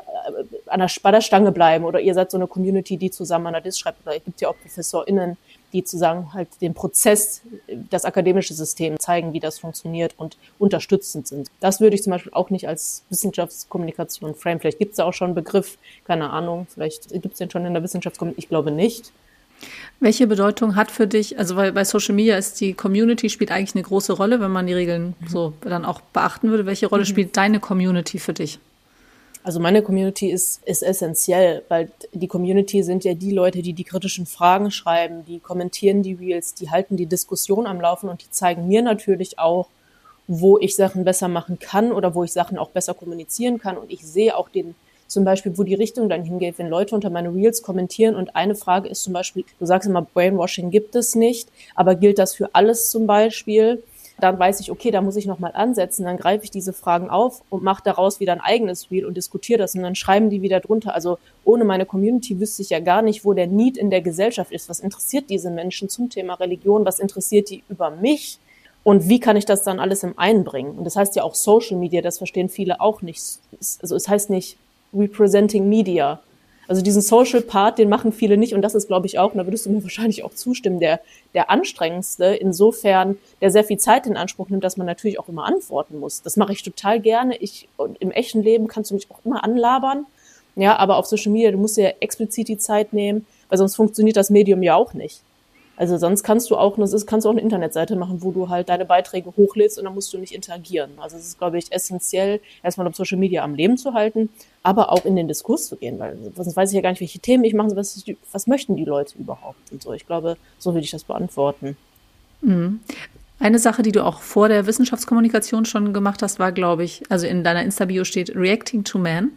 bei der Stange bleiben. Oder ihr seid so eine Community, die zusammen an der Diss schreibt. Oder es gibt ja auch ProfessorInnen, die sozusagen halt den Prozess, das akademische System zeigen, wie das funktioniert und unterstützend sind. Das würde ich zum Beispiel auch nicht als Wissenschaftskommunikation frame. Vielleicht gibt es da auch schon einen Begriff, keine Ahnung, vielleicht gibt es den schon in der Wissenschaftskommunikation, ich glaube nicht. Welche Bedeutung hat für dich, also weil bei Social Media ist die Community spielt eigentlich eine große Rolle, wenn man die Regeln so dann auch beachten würde. Welche Rolle spielt deine Community für dich? Also meine Community ist essentiell, weil die Community sind ja die Leute, die kritischen Fragen schreiben, die kommentieren die Reels, die halten die Diskussion am Laufen und die zeigen mir natürlich auch, wo ich Sachen besser machen kann oder wo ich Sachen auch besser kommunizieren kann. Und ich sehe auch zum Beispiel, wo die Richtung dann hingeht, wenn Leute unter meine Reels kommentieren und eine Frage ist zum Beispiel, du sagst immer, Brainwashing gibt es nicht, aber gilt das für alles zum Beispiel? Dann weiß ich, okay, da muss ich nochmal ansetzen, dann greife ich diese Fragen auf und mache daraus wieder ein eigenes Reel und diskutiere das und dann schreiben die wieder drunter. Also ohne meine Community wüsste ich ja gar nicht, wo der Need in der Gesellschaft ist. Was interessiert diese Menschen zum Thema Religion? Was interessiert die über mich? Und wie kann ich das dann alles einbringen? Und das heißt ja auch Social Media, das verstehen viele auch nicht. Also es heißt nicht Representing Media. Also diesen Social Part, den machen viele nicht und das ist, glaube ich, auch, und da würdest du mir wahrscheinlich auch zustimmen, der anstrengendste, insofern, der sehr viel Zeit in Anspruch nimmt, dass man natürlich auch immer antworten muss. Das mache ich total gerne. Und im echten Leben kannst du mich auch immer anlabern, ja, aber auf Social Media, du musst dir ja explizit die Zeit nehmen, weil sonst funktioniert das Medium ja auch nicht. Also sonst kannst du auch eine Internetseite machen, wo du halt deine Beiträge hochlädst und dann musst du nicht interagieren. Also es ist, glaube ich, essentiell, erstmal auf Social Media am Leben zu halten, aber auch in den Diskurs zu gehen, weil sonst weiß ich ja gar nicht, welche Themen ich mache, was möchten die Leute überhaupt und so. Ich glaube, so würde ich das beantworten. Mhm. Eine Sache, die du auch vor der Wissenschaftskommunikation schon gemacht hast, war, glaube ich, also in deiner Insta-Bio steht Reacting to Man.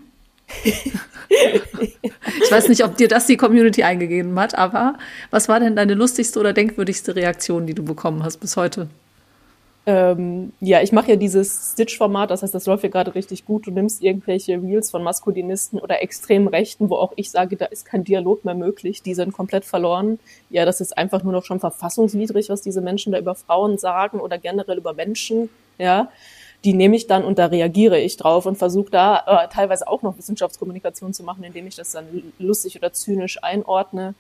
Ich weiß nicht, ob dir das die Community eingegeben hat, aber was war denn deine lustigste oder denkwürdigste Reaktion, die du bekommen hast bis heute? Ja, ich mache ja dieses Stitch-Format, das heißt, das läuft ja gerade richtig gut. Du nimmst irgendwelche Reels von Maskulinisten oder extremen Rechten, wo auch ich sage, da ist kein Dialog mehr möglich, die sind komplett verloren. Ja, das ist einfach nur noch schon verfassungswidrig, was diese Menschen da über Frauen sagen oder generell über Menschen, ja. Die nehme ich dann und da reagiere ich drauf und versuche da teilweise auch noch Wissenschaftskommunikation zu machen, indem ich das dann lustig oder zynisch einordne.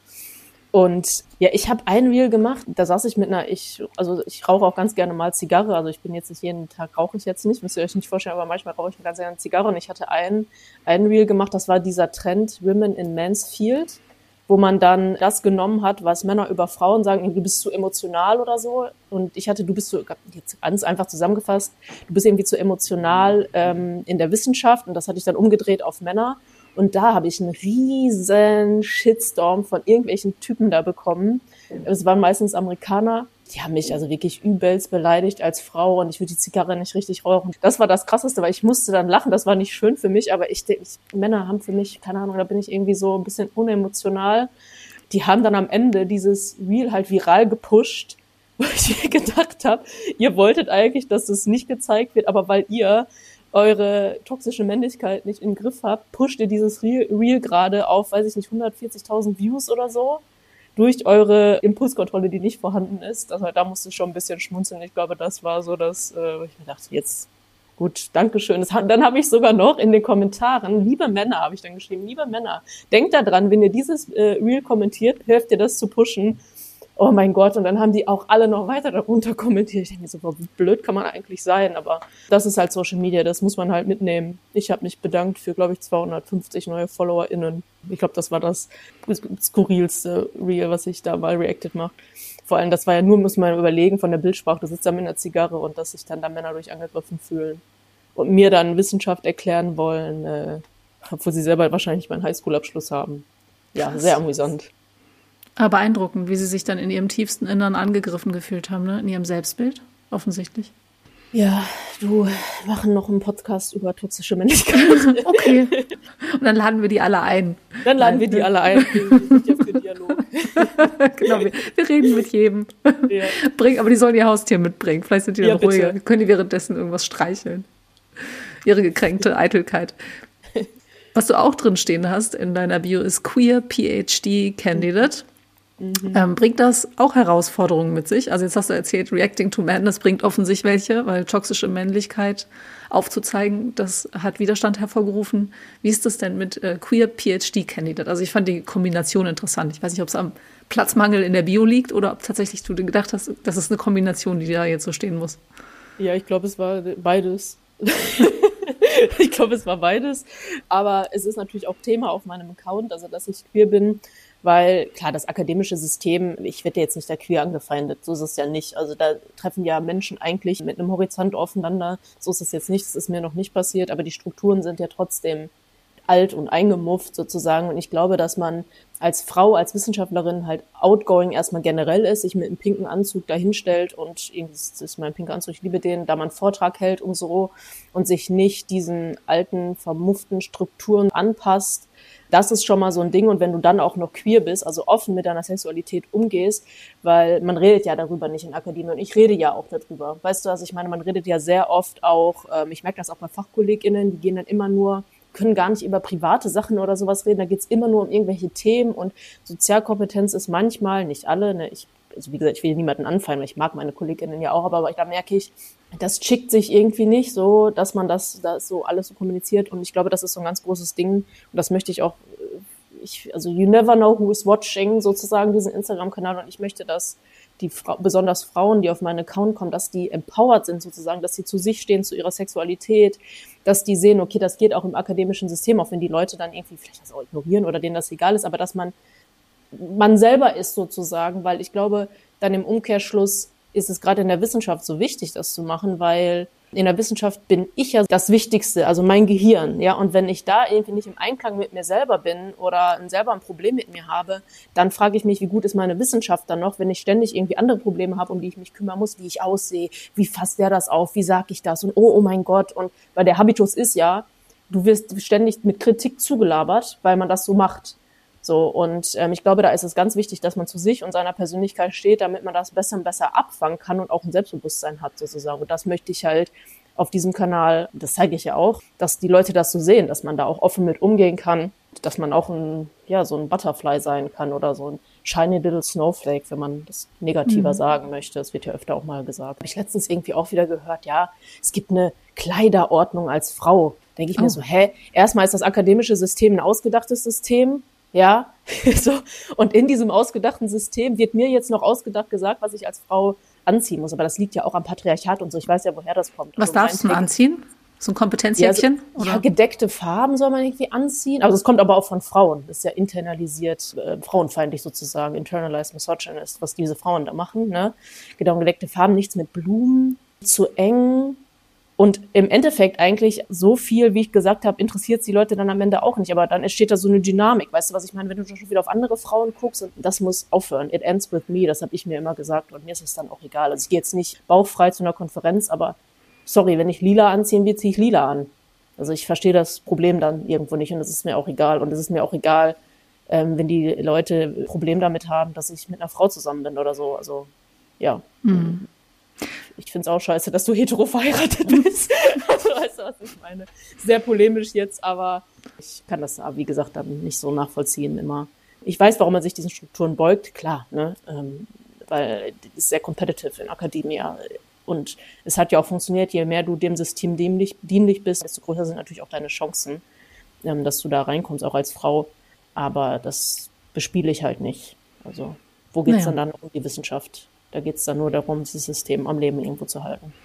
Und ja, ich habe ein Reel gemacht, da saß ich ich rauche auch ganz gerne mal Zigarre, also ich bin jetzt nicht jeden Tag, rauche ich jetzt nicht, müsst ihr euch nicht vorstellen, aber manchmal rauche ich eine ganz gerne Zigarre und ich hatte ein Reel gemacht, das war dieser Trend Women in Mansfield, wo man dann das genommen hat, was Männer über Frauen sagen, du bist zu emotional oder so. Und du bist so, jetzt ganz einfach zusammengefasst, du bist irgendwie zu emotional in der Wissenschaft. Und das hatte ich dann umgedreht auf Männer. Und da habe ich einen riesen Shitstorm von irgendwelchen Typen da bekommen. Es waren meistens Amerikaner. Die haben mich also wirklich übelst beleidigt als Frau und ich würde die Zigarre nicht richtig rauchen. Das war das Krasseste, weil ich musste dann lachen. Das war nicht schön für mich, aber Männer haben für mich, keine Ahnung, da bin ich irgendwie so ein bisschen unemotional. Die haben dann am Ende dieses Reel halt viral gepusht, wo ich mir gedacht habe, ihr wolltet eigentlich, dass es nicht gezeigt wird, aber weil ihr eure toxische Männlichkeit nicht im Griff habt, pusht ihr dieses Reel gerade auf, weiß ich nicht, 140.000 Views oder so. Durch eure Impulskontrolle, die nicht vorhanden ist. Also da musste ich schon ein bisschen schmunzeln. Ich glaube, das war so, dass ich mir dachte, jetzt gut, Dankeschön. Dann habe ich sogar noch in den Kommentaren, liebe Männer, habe ich dann geschrieben, liebe Männer, denkt da dran, wenn ihr dieses Reel kommentiert, helft ihr das zu pushen. Oh mein Gott, und dann haben die auch alle noch weiter darunter kommentiert. Ich denke mir so, wie blöd kann man eigentlich sein? Aber das ist halt Social Media, das muss man halt mitnehmen. Ich habe mich bedankt für, glaube ich, 250 neue FollowerInnen. Ich glaube, das war das skurrilste Reel, was ich da mal reacted mache. Vor allem, das war ja nur, muss man überlegen, von der Bildsprache, du sitzt da mit einer Zigarre und dass sich dann da Männer durch angegriffen fühlen. und mir dann Wissenschaft erklären wollen, obwohl sie selber wahrscheinlich meinen Highschool-Abschluss haben. Ja, sehr amüsant. Aber beeindruckend, wie sie sich dann in ihrem tiefsten Innern angegriffen gefühlt haben, ne? In ihrem Selbstbild, offensichtlich. Ja, du, machen noch einen Podcast über toxische Männlichkeit. Okay. Und dann laden wir die alle ein. Dann laden wir die alle ein. Wir sind ja für Dialog. Genau, wir reden mit jedem. Ja. Aber die sollen ihr Haustier mitbringen. Vielleicht sind die dann ruhiger. Können die währenddessen irgendwas streicheln. Ihre gekränkte Eitelkeit. Was du auch drin stehen hast in deiner Bio ist Queer PhD Candidate. Bringt das auch Herausforderungen mit sich? Also jetzt hast du erzählt, Reacting to Madness bringt offensichtlich welche, weil toxische Männlichkeit aufzuzeigen, das hat Widerstand hervorgerufen. Wie ist das denn mit Queer PhD Candidate? Also ich fand die Kombination interessant. Ich weiß nicht, ob es am Platzmangel in der Bio liegt oder ob tatsächlich du dir gedacht hast, das ist eine Kombination, die da jetzt so stehen muss. Ja, ich glaube, es war beides. Ich glaube, es war beides. Aber es ist natürlich auch Thema auf meinem Account, also dass ich queer bin. Weil, klar, das akademische System, ich werde jetzt nicht da queer angefeindet, so ist es ja nicht. Also da treffen ja Menschen eigentlich mit einem Horizont aufeinander, so ist es jetzt nicht, das ist mir noch nicht passiert, aber die Strukturen sind ja trotzdem alt und eingemufft sozusagen. Und ich glaube, dass man als Frau, als Wissenschaftlerin halt outgoing erstmal generell ist, sich mit einem pinken Anzug dahinstellt und das ist mein pinker Anzug, ich liebe den, da man einen Vortrag hält und so und sich nicht diesen alten, vermufften Strukturen anpasst. Das ist schon mal so ein Ding. Und wenn du dann auch noch queer bist, also offen mit deiner Sexualität umgehst, weil man redet ja darüber nicht in Akademie und ich rede ja auch darüber. Weißt du, also ich meine, man redet ja sehr oft auch, ich merke das auch bei FachkollegInnen, die gehen dann immer nur, können gar nicht über private Sachen oder sowas reden, da geht's immer nur um irgendwelche Themen und Sozialkompetenz ist manchmal, nicht alle, ne, also wie gesagt, ich will niemanden anfallen, weil ich mag meine KollegInnen ja auch, aber da merke ich, das schickt sich irgendwie nicht so, dass man das so alles so kommuniziert und ich glaube, das ist so ein ganz großes Ding und das möchte ich auch, also you never know who is watching sozusagen diesen Instagram-Kanal und ich möchte, dass die besonders Frauen, die auf meinen Account kommen, dass die empowered sind sozusagen, dass sie zu sich stehen, zu ihrer Sexualität, dass die sehen, okay, das geht auch im akademischen System, auch wenn die Leute dann irgendwie vielleicht das auch ignorieren oder denen das egal ist, aber dass man selber ist sozusagen, weil ich glaube, dann im Umkehrschluss ist es gerade in der Wissenschaft so wichtig, das zu machen, weil in der Wissenschaft bin ich ja das Wichtigste, also mein Gehirn, ja, und wenn ich da irgendwie nicht im Einklang mit mir selber bin oder selber ein Problem mit mir habe, dann frage ich mich, wie gut ist meine Wissenschaft dann noch, wenn ich ständig irgendwie andere Probleme habe, um die ich mich kümmern muss, wie ich aussehe, wie fasst der das auf, wie sage ich das und oh mein Gott, und weil der Habitus ist ja, du wirst ständig mit Kritik zugelabert, weil man das so macht. So, und ich glaube, da ist es ganz wichtig, dass man zu sich und seiner Persönlichkeit steht, damit man das besser und besser abfangen kann und auch ein Selbstbewusstsein hat, sozusagen. Und das möchte ich halt auf diesem Kanal, das zeige ich ja auch, dass die Leute das so sehen, dass man da auch offen mit umgehen kann, dass man auch so ein Butterfly sein kann oder so ein shiny little snowflake, wenn man das negativer sagen möchte. Das wird ja öfter auch mal gesagt. Habe ich letztens irgendwie auch wieder gehört, ja, es gibt eine Kleiderordnung als Frau. Denke ich mir so, erstmal ist das akademische System ein ausgedachtes System. Ja, so. Und in diesem ausgedachten System wird mir jetzt noch ausgedacht gesagt, was ich als Frau anziehen muss. Aber das liegt ja auch am Patriarchat und so. Ich weiß ja, woher das kommt. Was darfst du denn anziehen? So ein Kompetenzjäckchen? Ja, gedeckte Farben soll man irgendwie anziehen. Also es kommt aber auch von Frauen. Das ist ja internalisiert, frauenfeindlich sozusagen, internalized misogynist, was diese Frauen da machen. Ne? Genau, gedeckte Farben, nichts mit Blumen, zu eng. Und im Endeffekt eigentlich so viel, wie ich gesagt habe, interessiert die Leute dann am Ende auch nicht. Aber dann entsteht da so eine Dynamik. Weißt du, was ich meine? Wenn du schon wieder auf andere Frauen guckst, und das muss aufhören. It ends with me. Das habe ich mir immer gesagt. Und mir ist es dann auch egal. Also ich gehe jetzt nicht bauchfrei zu einer Konferenz, aber sorry, wenn ich lila anziehen will, ziehe ich lila an. Also ich verstehe das Problem dann irgendwo nicht. Und das ist mir auch egal. Und es ist mir auch egal, wenn die Leute ein Problem damit haben, dass ich mit einer Frau zusammen bin oder so. Also ja. Mhm. Ich finde es auch scheiße, dass du hetero verheiratet bist. Also, weißt du, was ich meine? Sehr polemisch jetzt, aber ich kann das, wie gesagt, dann nicht so nachvollziehen immer. Ich weiß, warum man sich diesen Strukturen beugt, klar, ne? Weil es ist sehr competitive in Akademie. Und es hat ja auch funktioniert, je mehr du dem System dienlich bist, desto größer sind natürlich auch deine Chancen, dass du da reinkommst, auch als Frau. Aber das bespiele ich halt nicht. Also wo geht's dann um die Wissenschaft? Da geht es dann nur darum, dieses System am Leben irgendwo zu halten.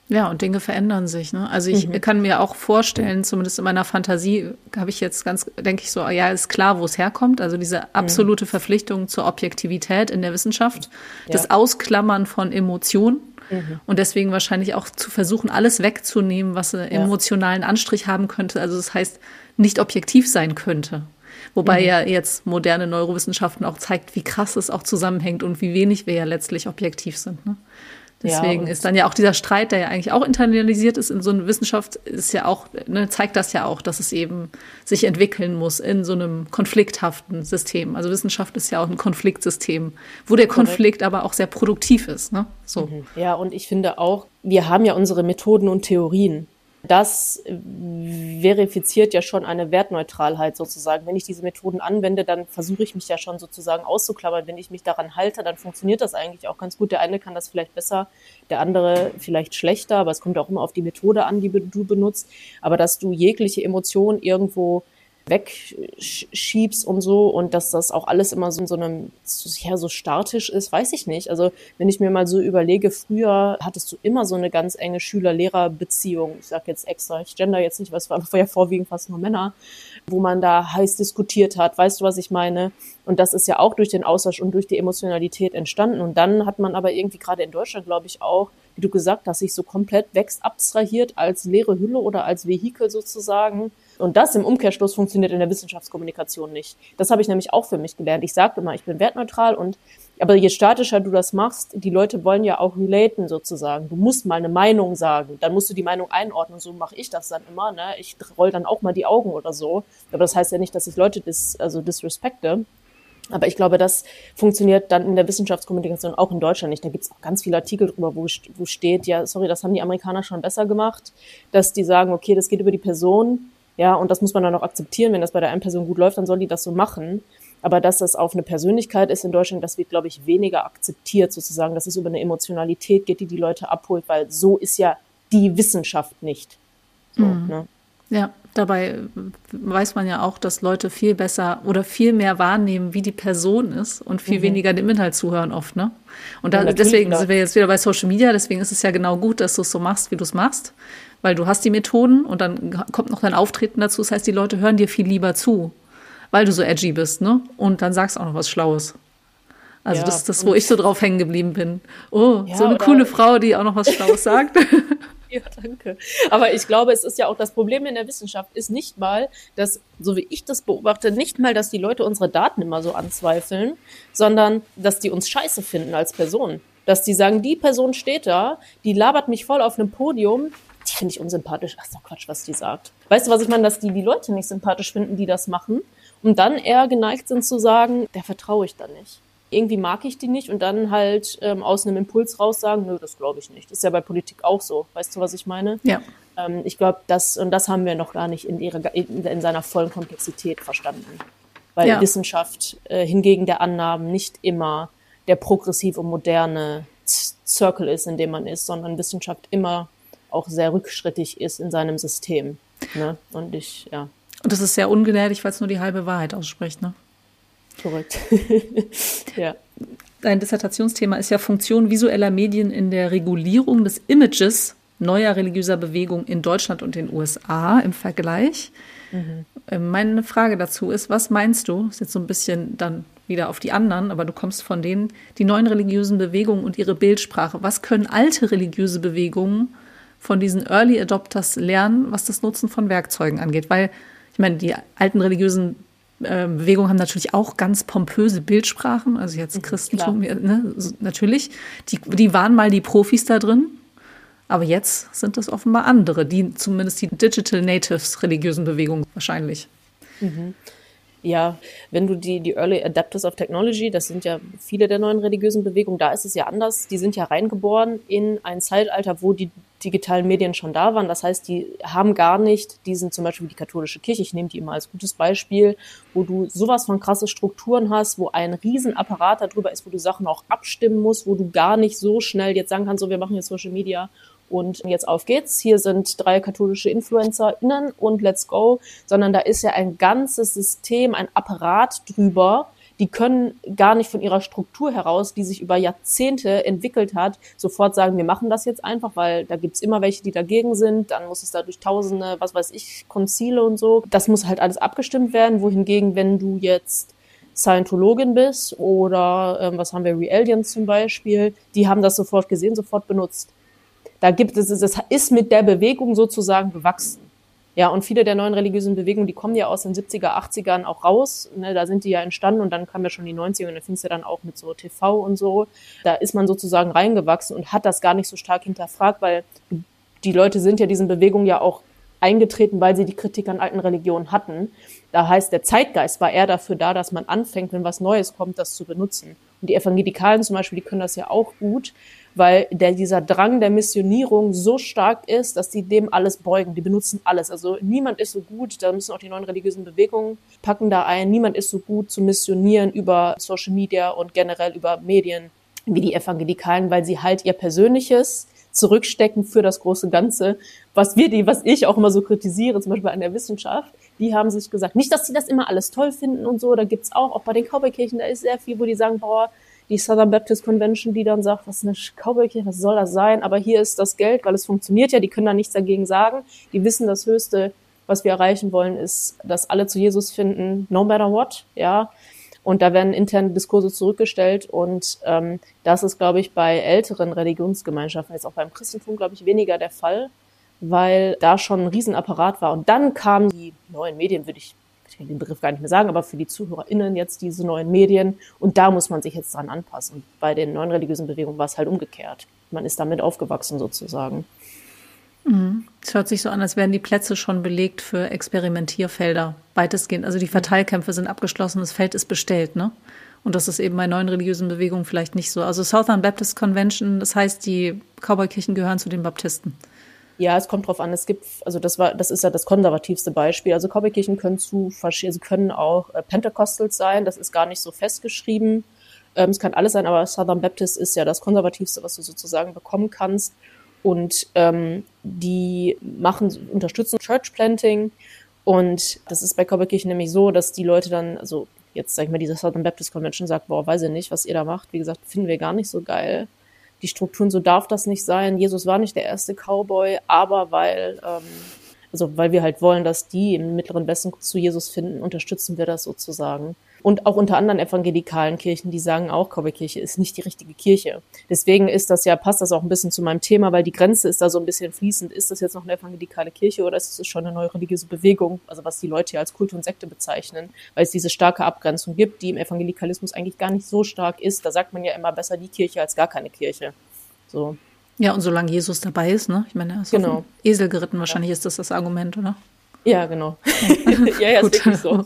Ja, und Dinge verändern sich, ne? Also ich kann mir auch vorstellen, zumindest in meiner Fantasie habe ich jetzt denke ich so, ja, ist klar, wo es herkommt. Also diese absolute Verpflichtung zur Objektivität in der Wissenschaft, das Ausklammern von Emotionen und deswegen wahrscheinlich auch zu versuchen, alles wegzunehmen, was einen emotionalen Anstrich haben könnte. Also das heißt, nicht objektiv sein könnte. Wobei ja jetzt moderne Neurowissenschaften auch zeigt, wie krass es auch zusammenhängt und wie wenig wir ja letztlich objektiv sind, ne? Deswegen ist dann ja auch dieser Streit, der ja eigentlich auch internalisiert ist in so einer Wissenschaft, ist ja auch, ne, zeigt das ja auch, dass es eben sich entwickeln muss in so einem konflikthaften System. Also Wissenschaft ist ja auch ein Konfliktsystem, wo der Konflikt aber auch sehr produktiv ist, ne? So. Ja, und ich finde auch, wir haben ja unsere Methoden und Theorien. Das verifiziert ja schon eine Wertneutralheit sozusagen. Wenn ich diese Methoden anwende, dann versuche ich mich ja schon sozusagen auszuklammern. Wenn ich mich daran halte, dann funktioniert das eigentlich auch ganz gut. Der eine kann das vielleicht besser, der andere vielleicht schlechter, aber es kommt auch immer auf die Methode an, die du benutzt. Aber dass du jegliche Emotion irgendwo wegschiebst und so und dass das auch alles immer so in so einem, ja, so statisch ist, weiß ich nicht. Also wenn ich mir mal so überlege, früher hattest du immer so eine ganz enge Schüler-Lehrer-Beziehung. Ich sage jetzt extra, ich gender jetzt nicht, weil es war ja vorwiegend fast nur Männer, wo man da heiß diskutiert hat. Weißt du, was ich meine? Und das ist ja auch durch den Austausch und durch die Emotionalität entstanden. Und dann hat man aber irgendwie gerade in Deutschland, glaube ich, auch, wie du gesagt hast, sich so komplett abstrahiert als leere Hülle oder als Vehikel sozusagen. Und das im Umkehrschluss funktioniert in der Wissenschaftskommunikation nicht. Das habe ich nämlich auch für mich gelernt. Ich sage immer, ich bin wertneutral aber je statischer du das machst, die Leute wollen ja auch relaten sozusagen. Du musst mal eine Meinung sagen, dann musst du die Meinung einordnen. So mache ich das dann immer, ne? Ich roll dann auch mal die Augen oder so. Aber das heißt ja nicht, dass ich Leute disrespekte. Aber ich glaube, das funktioniert dann in der Wissenschaftskommunikation auch in Deutschland nicht. Da gibt es auch ganz viele Artikel drüber, wo steht, ja, sorry, das haben die Amerikaner schon besser gemacht, dass die sagen, okay, das geht über die Person, ja, und das muss man dann auch akzeptieren. Wenn das bei der einen Person gut läuft, dann soll die das so machen. Aber dass das auf eine Persönlichkeit ist in Deutschland, das wird, glaube ich, weniger akzeptiert sozusagen, dass es über eine Emotionalität geht, die Leute abholt, weil so ist ja die Wissenschaft nicht. So, ne? Ja, dabei weiß man ja auch, dass Leute viel besser oder viel mehr wahrnehmen, wie die Person ist und viel weniger dem Inhalt zuhören oft, ne? Und deswegen sind wir jetzt wieder bei Social Media, deswegen ist es ja genau gut, dass du es so machst, wie du es machst, weil du hast die Methoden und dann kommt noch dein Auftreten dazu, das heißt, die Leute hören dir viel lieber zu, weil du so edgy bist, ne? Und dann sagst auch noch was Schlaues. Also das ist das, wo ich so drauf hängen geblieben bin. Oh, ja, so eine coole Frau, die auch noch was Schlaues sagt. Ja, danke. Aber ich glaube, es ist ja auch das Problem in der Wissenschaft ist nicht mal, dass, so wie ich das beobachte, nicht mal, dass die Leute unsere Daten immer so anzweifeln, sondern dass die uns scheiße finden als Person. Dass die sagen, die Person steht da, die labert mich voll auf einem Podium, die finde ich unsympathisch. Ach, ist doch Quatsch, was die sagt. Weißt du, was ich meine? Dass die Leute nicht sympathisch finden, die das machen und dann eher geneigt sind zu sagen, der vertraue ich dann nicht. Irgendwie mag ich die nicht und dann halt aus einem Impuls raus sagen, nö, das glaube ich nicht. Ist ja bei Politik auch so. Weißt du, was ich meine? Ja. Ich glaube, das haben wir noch gar nicht in seiner vollen Komplexität verstanden. Weil Wissenschaft hingegen der Annahmen nicht immer der progressive und moderne Circle ist, in dem man ist, sondern Wissenschaft immer auch sehr rückschrittig ist in seinem System. Ne? Und das ist sehr ungnädig, weil es nur die halbe Wahrheit ausspricht, ne? Korrekt. Ja. Dein Dissertationsthema ist ja Funktion visueller Medien in der Regulierung des Images neuer religiöser Bewegungen in Deutschland und den USA im Vergleich. Meine Frage dazu ist, was meinst du, ist jetzt so ein bisschen dann wieder auf die anderen, aber du kommst von denen, die neuen religiösen Bewegungen und ihre Bildsprache. Was können alte religiöse Bewegungen von diesen Early Adopters lernen, was das Nutzen von Werkzeugen angeht? Weil, ich meine, die alten religiösen Bewegungen haben natürlich auch ganz pompöse Bildsprachen, also jetzt Christentum, ne, natürlich. Die waren mal die Profis da drin, aber jetzt sind das offenbar andere, zumindest die Digital Natives religiösen Bewegungen wahrscheinlich. Ja, wenn du die Early Adapters of Technology, das sind ja viele der neuen religiösen Bewegungen, da ist es ja anders. Die sind ja reingeboren in ein Zeitalter, wo die digitalen Medien schon da waren. Das heißt, die haben gar nicht zum Beispiel die katholische Kirche, ich nehme die immer als gutes Beispiel, wo du sowas von krasse Strukturen hast, wo ein Riesenapparat darüber ist, wo du Sachen auch abstimmen musst, wo du gar nicht so schnell jetzt sagen kannst, so wir machen jetzt Social Media und jetzt auf geht's, hier sind 3 katholische InfluencerInnen und let's go, sondern da ist ja ein ganzes System, ein Apparat drüber, die können gar nicht von ihrer Struktur heraus, die sich über Jahrzehnte entwickelt hat, sofort sagen, wir machen das jetzt einfach, weil da gibt's immer welche, die dagegen sind, dann muss es da durch tausende, was weiß ich, Konzile und so. Das muss halt alles abgestimmt werden, wohingegen, wenn du jetzt Scientologin bist oder was haben wir, Re-Aliens zum Beispiel, die haben das sofort gesehen, sofort benutzt. Da gibt es, das ist mit der Bewegung sozusagen gewachsen. Ja, und viele der neuen religiösen Bewegungen, die kommen ja aus den 70er, 80ern auch raus, ne, da sind die ja entstanden und dann kamen ja schon die 90er und dann fing es ja dann auch mit so TV und so. Da ist man sozusagen reingewachsen und hat das gar nicht so stark hinterfragt, weil die Leute sind ja diesen Bewegungen ja auch eingetreten, weil sie die Kritik an alten Religionen hatten. Da heißt, der Zeitgeist war eher dafür da, dass man anfängt, wenn was Neues kommt, das zu benutzen. Und die Evangelikalen zum Beispiel, die können das ja auch gut, weil dieser Drang der Missionierung so stark ist, dass die dem alles beugen. Die benutzen alles. Also niemand ist so gut, da müssen auch die neuen religiösen Bewegungen packen da ein, niemand ist so gut zu missionieren über Social Media und generell über Medien wie die Evangelikalen, weil sie halt ihr Persönliches zurückstecken für das große Ganze. Was ich auch immer so kritisiere, zum Beispiel an der Wissenschaft, die haben sich gesagt, nicht, dass sie das immer alles toll finden und so, da gibt's auch bei den Cowboy-Kirchen, da ist sehr viel, wo die sagen, boah, die Southern Baptist Convention, die dann sagt, was ist eine Cowboy-Kirche, was soll das sein? Aber hier ist das Geld, weil es funktioniert ja, die können da nichts dagegen sagen. Die wissen, das Höchste, was wir erreichen wollen, ist, dass alle zu Jesus finden, no matter what, ja. Und da werden interne Diskurse zurückgestellt und das ist, glaube ich, bei älteren Religionsgemeinschaften, jetzt auch beim Christentum, glaube ich, weniger der Fall, weil da schon ein Riesenapparat war. Und dann kamen die neuen Medien, würde ich den Begriff gar nicht mehr sagen, aber für die ZuhörerInnen jetzt diese neuen Medien. Und da muss man sich jetzt dran anpassen. Und bei den neuen religiösen Bewegungen war es halt umgekehrt. Man ist damit aufgewachsen sozusagen. Es hört sich so an, als wären die Plätze schon belegt für Experimentierfelder, weitestgehend. Also die Verteilkämpfe sind abgeschlossen, das Feld ist bestellt, ne? Und das ist eben bei neuen religiösen Bewegungen vielleicht nicht so. Also Southern Baptist Convention, das heißt, die Cowboy-Kirchen gehören zu den Baptisten. Ja, es kommt drauf an. Es gibt, also das ist ja das konservativste Beispiel. Also Cowboy-Kirchen können auch Pentecostals sein. Das ist gar nicht so festgeschrieben. Es kann alles sein, aber Southern Baptist ist ja das konservativste, was du sozusagen bekommen kannst. Und die unterstützen Church Planting. Und das ist bei Cowboy-Kirchen nämlich so, dass die Leute dann, also jetzt sag ich mal, diese Southern Baptist Convention sagt, boah, weiß ich nicht, was ihr da macht. Wie gesagt, finden wir gar nicht so geil. Die Strukturen, so darf das nicht sein. Jesus war nicht der erste Cowboy, aber weil wir halt wollen, dass die im Mittleren Westen zu Jesus finden, unterstützen wir das sozusagen. Und auch unter anderen evangelikalen Kirchen, die sagen auch, Cowboy-Kirche ist nicht die richtige Kirche. Deswegen passt das auch ein bisschen zu meinem Thema, weil die Grenze ist da so ein bisschen fließend. Ist das jetzt noch eine evangelikale Kirche oder ist es schon eine neue religiöse Bewegung? Also was die Leute ja als Kult und Sekte bezeichnen, weil es diese starke Abgrenzung gibt, die im Evangelikalismus eigentlich gar nicht so stark ist. Da sagt man ja immer besser die Kirche als gar keine Kirche. So. Ja, und solange Jesus dabei ist, ne? Ich meine, er ist auf einen Esel geritten, wahrscheinlich ist das Argument, oder? Ja, genau. ja, ist wirklich so.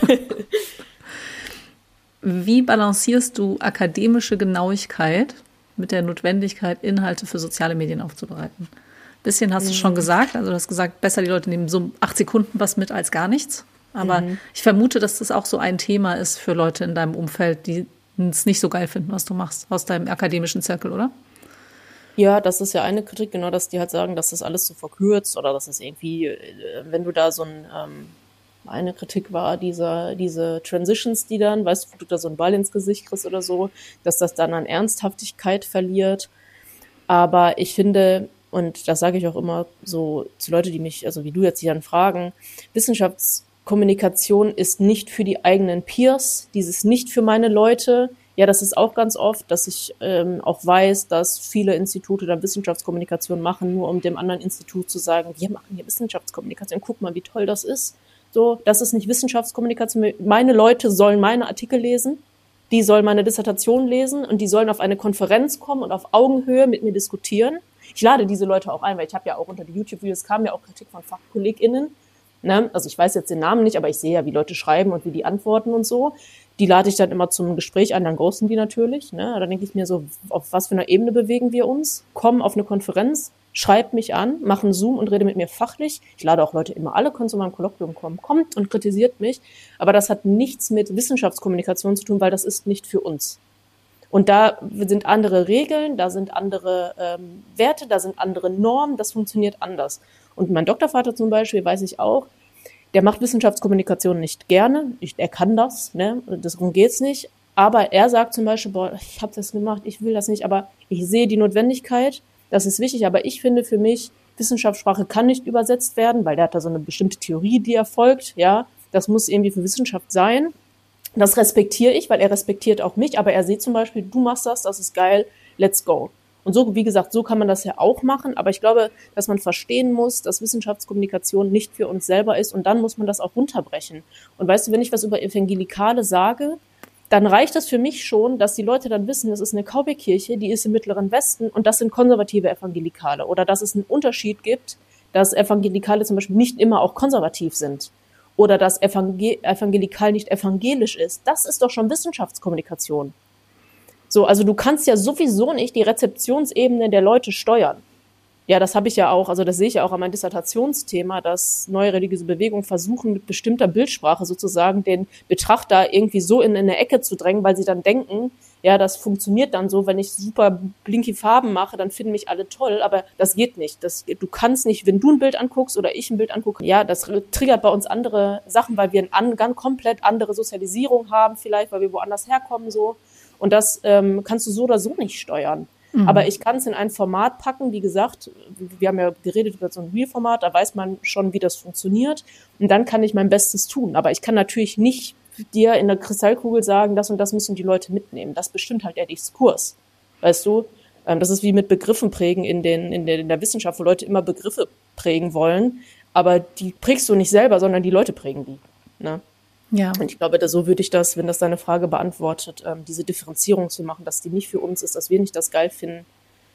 Wie balancierst du akademische Genauigkeit mit der Notwendigkeit, Inhalte für soziale Medien aufzubereiten? Ein bisschen hast du schon gesagt, also du hast gesagt, besser die Leute nehmen so 8 Sekunden was mit als gar nichts. Aber ich vermute, dass das auch so ein Thema ist für Leute in deinem Umfeld, die es nicht so geil finden, was du machst, aus deinem akademischen Zirkel, oder? Ja, das ist ja eine Kritik, genau, dass die halt sagen, dass das alles so verkürzt oder dass es irgendwie, wenn du da so eine Kritik war, diese Transitions, die dann, weißt du, du da so einen Ball ins Gesicht kriegst oder so, dass das dann an Ernsthaftigkeit verliert. Aber ich finde, und das sage ich auch immer so zu Leute, die mich, also wie du jetzt hier dann fragen, Wissenschaftskommunikation ist nicht für die eigenen Peers, dieses nicht für meine Leute. Ja, das ist auch ganz oft, dass ich auch weiß, dass viele Institute dann Wissenschaftskommunikation machen, nur um dem anderen Institut zu sagen, wir machen hier Wissenschaftskommunikation, guck mal, wie toll das ist. So, das ist nicht Wissenschaftskommunikation. Meine Leute sollen meine Artikel lesen, die sollen meine Dissertation lesen und die sollen auf eine Konferenz kommen und auf Augenhöhe mit mir diskutieren. Ich lade diese Leute auch ein, weil ich habe ja auch unter die YouTube-Videos kam ja auch Kritik von FachkollegInnen. Ne? Also ich weiß jetzt den Namen nicht, aber ich sehe ja, wie Leute schreiben und wie die antworten und so. Die lade ich dann immer zum Gespräch ein, dann ghosten die natürlich. Ne? Da denke ich mir so, auf was für einer Ebene bewegen wir uns? Komm auf eine Konferenz, schreib mich an, mach einen Zoom und rede mit mir fachlich. Ich lade auch Leute immer, alle können zu meinem Kolloquium kommen. Kommt und kritisiert mich. Aber das hat nichts mit Wissenschaftskommunikation zu tun, weil das ist nicht für uns. Und da sind andere Regeln, da sind andere Werte, da sind andere Normen, das funktioniert anders. Und mein Doktorvater zum Beispiel, weiß ich auch, der macht Wissenschaftskommunikation nicht gerne. Er kann das, ne? Darum geht's nicht. Aber er sagt zum Beispiel, boah, ich habe das gemacht, ich will das nicht, aber ich sehe die Notwendigkeit, das ist wichtig. Aber ich finde für mich, Wissenschaftssprache kann nicht übersetzt werden, weil der hat da so eine bestimmte Theorie, die er folgt, ja. Das muss irgendwie für Wissenschaft sein. Das respektiere ich, weil er respektiert auch mich. Aber er sieht zum Beispiel, du machst das ist geil, let's go. Und so, wie gesagt, so kann man das ja auch machen. Aber ich glaube, dass man verstehen muss, dass Wissenschaftskommunikation nicht für uns selber ist. Und dann muss man das auch runterbrechen. Und weißt du, wenn ich was über Evangelikale sage, dann reicht das für mich schon, dass die Leute dann wissen, das ist eine Kaubekirche, die ist im Mittleren Westen und das sind konservative Evangelikale. Oder dass es einen Unterschied gibt, dass Evangelikale zum Beispiel nicht immer auch konservativ sind. Oder dass evangelikal nicht evangelisch ist. Das ist doch schon Wissenschaftskommunikation. So, also du kannst ja sowieso nicht die Rezeptionsebene der Leute steuern. Ja, das habe ich ja auch, also das sehe ich ja auch an meinem Dissertationsthema, dass neue religiöse Bewegungen versuchen, mit bestimmter Bildsprache sozusagen den Betrachter irgendwie so in eine Ecke zu drängen, weil sie dann denken, ja, das funktioniert dann so, wenn ich super blinky Farben mache, dann finden mich alle toll, aber das geht nicht. Du kannst nicht, wenn du ein Bild anguckst oder ich ein Bild angucke, ja, das triggert bei uns andere Sachen, weil wir eine ganz komplett andere Sozialisierung haben vielleicht, weil wir woanders herkommen so. Und das kannst du so oder so nicht steuern. Aber ich kann es in ein Format packen, wie gesagt, wir haben ja geredet über so ein Real-Format, da weiß man schon, wie das funktioniert und dann kann ich mein Bestes tun. Aber ich kann natürlich nicht dir in der Kristallkugel sagen, das und das müssen die Leute mitnehmen. Das bestimmt halt der Diskurs, weißt du? Das ist wie mit Begriffen prägen in der Wissenschaft, wo Leute immer Begriffe prägen wollen, aber die prägst du nicht selber, sondern die Leute prägen die, ne? Ja. Und ich glaube, so würde ich das, wenn das deine Frage beantwortet, diese Differenzierung zu machen, dass die nicht für uns ist, dass wir nicht das geil finden,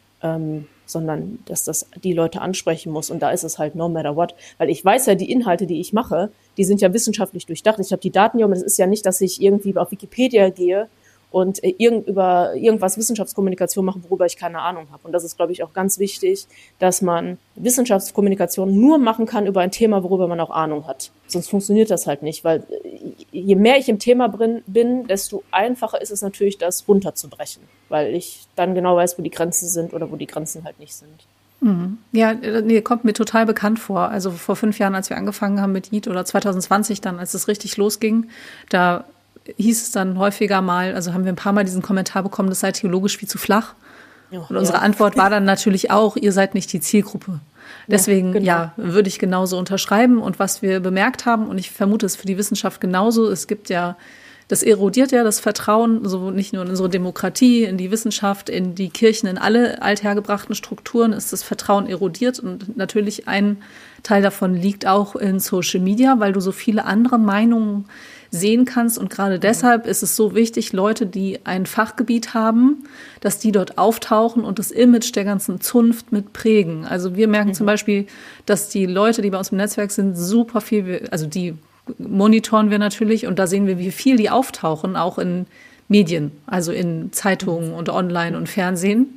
sondern dass das die Leute ansprechen muss. Und da ist es halt no matter what. Weil ich weiß ja, die Inhalte, die ich mache, die sind ja wissenschaftlich durchdacht. Ich habe die Daten ja, und es ist ja nicht, dass ich irgendwie auf Wikipedia gehe und über irgendwas Wissenschaftskommunikation machen, worüber ich keine Ahnung habe. Und das ist, glaube ich, auch ganz wichtig, dass man Wissenschaftskommunikation nur machen kann über ein Thema, worüber man auch Ahnung hat. Sonst funktioniert das halt nicht, weil je mehr ich im Thema bin, desto einfacher ist es natürlich, das runterzubrechen, weil ich dann genau weiß, wo die Grenzen sind oder wo die Grenzen halt nicht sind. Ja, nee, kommt mir total bekannt vor. Also vor 5 Jahren, als wir angefangen haben mit EAT oder 2020 dann, als es richtig losging, da hieß es dann häufiger mal, also haben wir ein paar Mal diesen Kommentar bekommen, das sei theologisch viel zu flach. Ja, und unsere Antwort war dann natürlich auch, ihr seid nicht die Zielgruppe. Deswegen, ja, würde ich genauso unterschreiben. Und was wir bemerkt haben, und ich vermute es für die Wissenschaft genauso, es gibt ja, das erodiert ja das Vertrauen, so nicht nur in unsere Demokratie, in die Wissenschaft, in die Kirchen, in alle althergebrachten Strukturen ist das Vertrauen erodiert. Und natürlich ein Teil davon liegt auch in Social Media, weil du so viele andere Meinungen sehen kannst. Und gerade deshalb ist es so wichtig, Leute, die ein Fachgebiet haben, dass die dort auftauchen und das Image der ganzen Zunft mit prägen. Also wir merken zum Beispiel, dass die Leute, die bei uns im Netzwerk sind, super viel, also die monitoren wir natürlich und da sehen wir, wie viel die auftauchen, auch in Medien, also in Zeitungen und online und Fernsehen.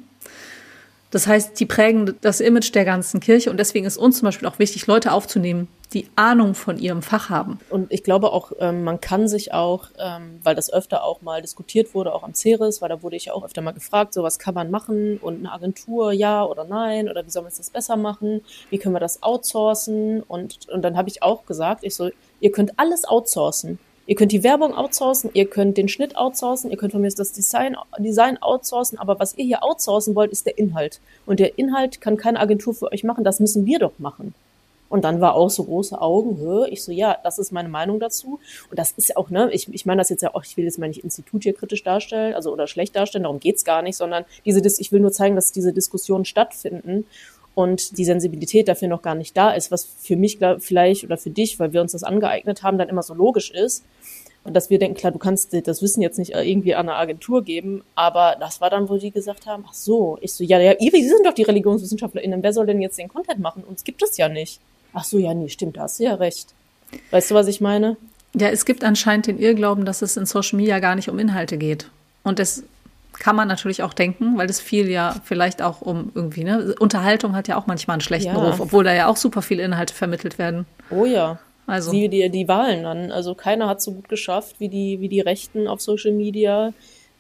Das heißt, die prägen das Image der ganzen Kirche und deswegen ist uns zum Beispiel auch wichtig, Leute aufzunehmen, die Ahnung von ihrem Fach haben. Und ich glaube auch, man kann sich auch, weil das öfter auch mal diskutiert wurde, auch am CERES, weil da wurde ich ja auch öfter mal gefragt, so was kann man machen und eine Agentur, ja oder nein, oder wie soll man das besser machen, wie können wir das outsourcen und dann habe ich auch gesagt, ihr könnt alles outsourcen. Ihr könnt die Werbung outsourcen, ihr könnt den Schnitt outsourcen, ihr könnt von mir das Design outsourcen, aber was ihr hier outsourcen wollt, ist der Inhalt. Und der Inhalt kann keine Agentur für euch machen, das müssen wir doch machen. Und dann war auch so große Augen, ich so, ja, das ist meine Meinung dazu. Und das ist ja auch, ne, ich meine das jetzt ja auch, ich will jetzt mal nicht Institut hier kritisch darstellen, also oder schlecht darstellen, darum geht's gar nicht, sondern ich will nur zeigen, dass diese Diskussionen stattfinden und die Sensibilität dafür noch gar nicht da ist, was für mich vielleicht oder für dich, weil wir uns das angeeignet haben, dann immer so logisch ist. Und dass wir denken, klar, du kannst das Wissen jetzt nicht irgendwie an eine Agentur geben, aber das war dann, wo die gesagt haben, ach so, ich so, ja, Sie sind doch die ReligionswissenschaftlerInnen, wer soll denn jetzt den Content machen? Uns gibt es ja nicht. Ach so, ja, nee, stimmt, da hast du ja recht. Weißt du, was ich meine? Ja, es gibt anscheinend den Irrglauben, dass es in Social Media gar nicht um Inhalte geht. Und das kann man natürlich auch denken, weil das viel ja vielleicht auch um irgendwie, ne, Unterhaltung hat ja auch manchmal einen schlechten Ruf, obwohl da ja auch super viele Inhalte vermittelt werden. Oh ja. Also. Die Wahlen dann. Also keiner hat so gut geschafft wie die Rechten auf Social Media,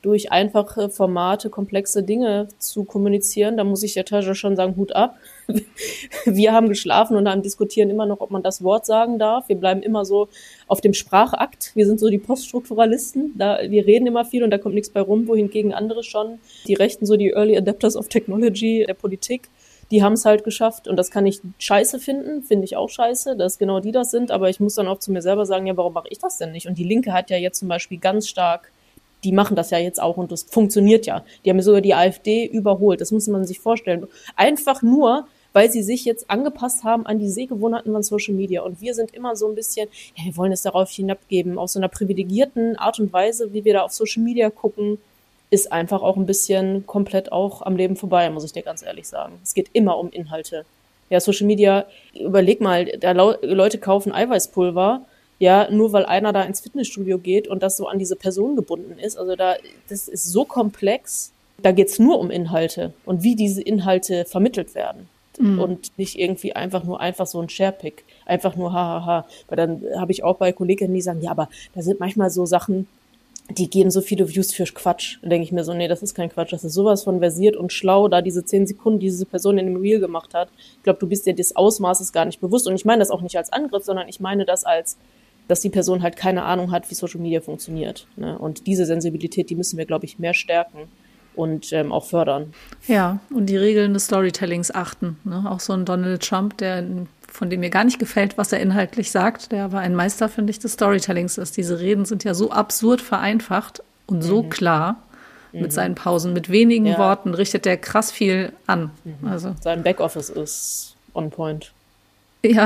durch einfache Formate komplexe Dinge zu kommunizieren. Da muss ich der Tascha schon sagen, Hut ab. Wir haben geschlafen und diskutieren immer noch, ob man das Wort sagen darf. Wir bleiben immer so auf dem Sprachakt. Wir sind so die Poststrukturalisten. Wir reden immer viel und da kommt nichts bei rum, wohingegen andere schon, die Rechten, so die Early Adapters of Technology der Politik, die haben es halt geschafft und das kann ich scheiße finden, finde ich auch scheiße, dass genau die das sind, aber ich muss dann auch zu mir selber sagen, ja, warum mache ich das denn nicht? Und die Linke hat ja jetzt zum Beispiel ganz stark, die machen das ja jetzt auch und das funktioniert ja. Die haben sogar die AfD überholt, das muss man sich vorstellen. Einfach nur, weil sie sich jetzt angepasst haben an die Sehgewohnheiten von Social Media. Und wir sind immer so ein bisschen, ja, wir wollen es darauf hinabgeben, aus so einer privilegierten Art und Weise, wie wir da auf Social Media gucken, ist einfach auch ein bisschen komplett auch am Leben vorbei, muss ich dir ganz ehrlich sagen. Es geht immer um Inhalte. Ja, Social Media, überleg mal, da Leute kaufen Eiweißpulver, ja, nur weil einer da ins Fitnessstudio geht und das so an diese Person gebunden ist. Also das ist so komplex. Da geht's nur um Inhalte und wie diese Inhalte vermittelt werden. Und nicht irgendwie einfach so ein Sharepick. Einfach nur hahaha. Weil dann habe ich auch bei Kolleginnen, die sagen, ja, aber da sind manchmal so Sachen, die geben so viele Views für Quatsch. Dann denke ich mir so, nee, das ist kein Quatsch, das ist sowas von versiert und schlau, da diese 10 Sekunden, die diese Person in dem Reel gemacht hat. Ich glaube, du bist dir des Ausmaßes gar nicht bewusst. Und ich meine das auch nicht als Angriff, sondern ich meine das als, dass die Person halt keine Ahnung hat, wie Social Media funktioniert. Ne? Und diese Sensibilität, die müssen wir, glaube ich, mehr stärken und auch fördern. Ja, und die Regeln des Storytellings achten. Ne? Auch so ein Donald Trump, von dem mir gar nicht gefällt, was er inhaltlich sagt, der aber ein Meister, finde ich, des Storytellings ist. Diese Reden sind ja so absurd vereinfacht und so klar mit seinen Pausen. Mit wenigen Worten richtet er krass viel an. Also. Sein Backoffice ist on point. Ja,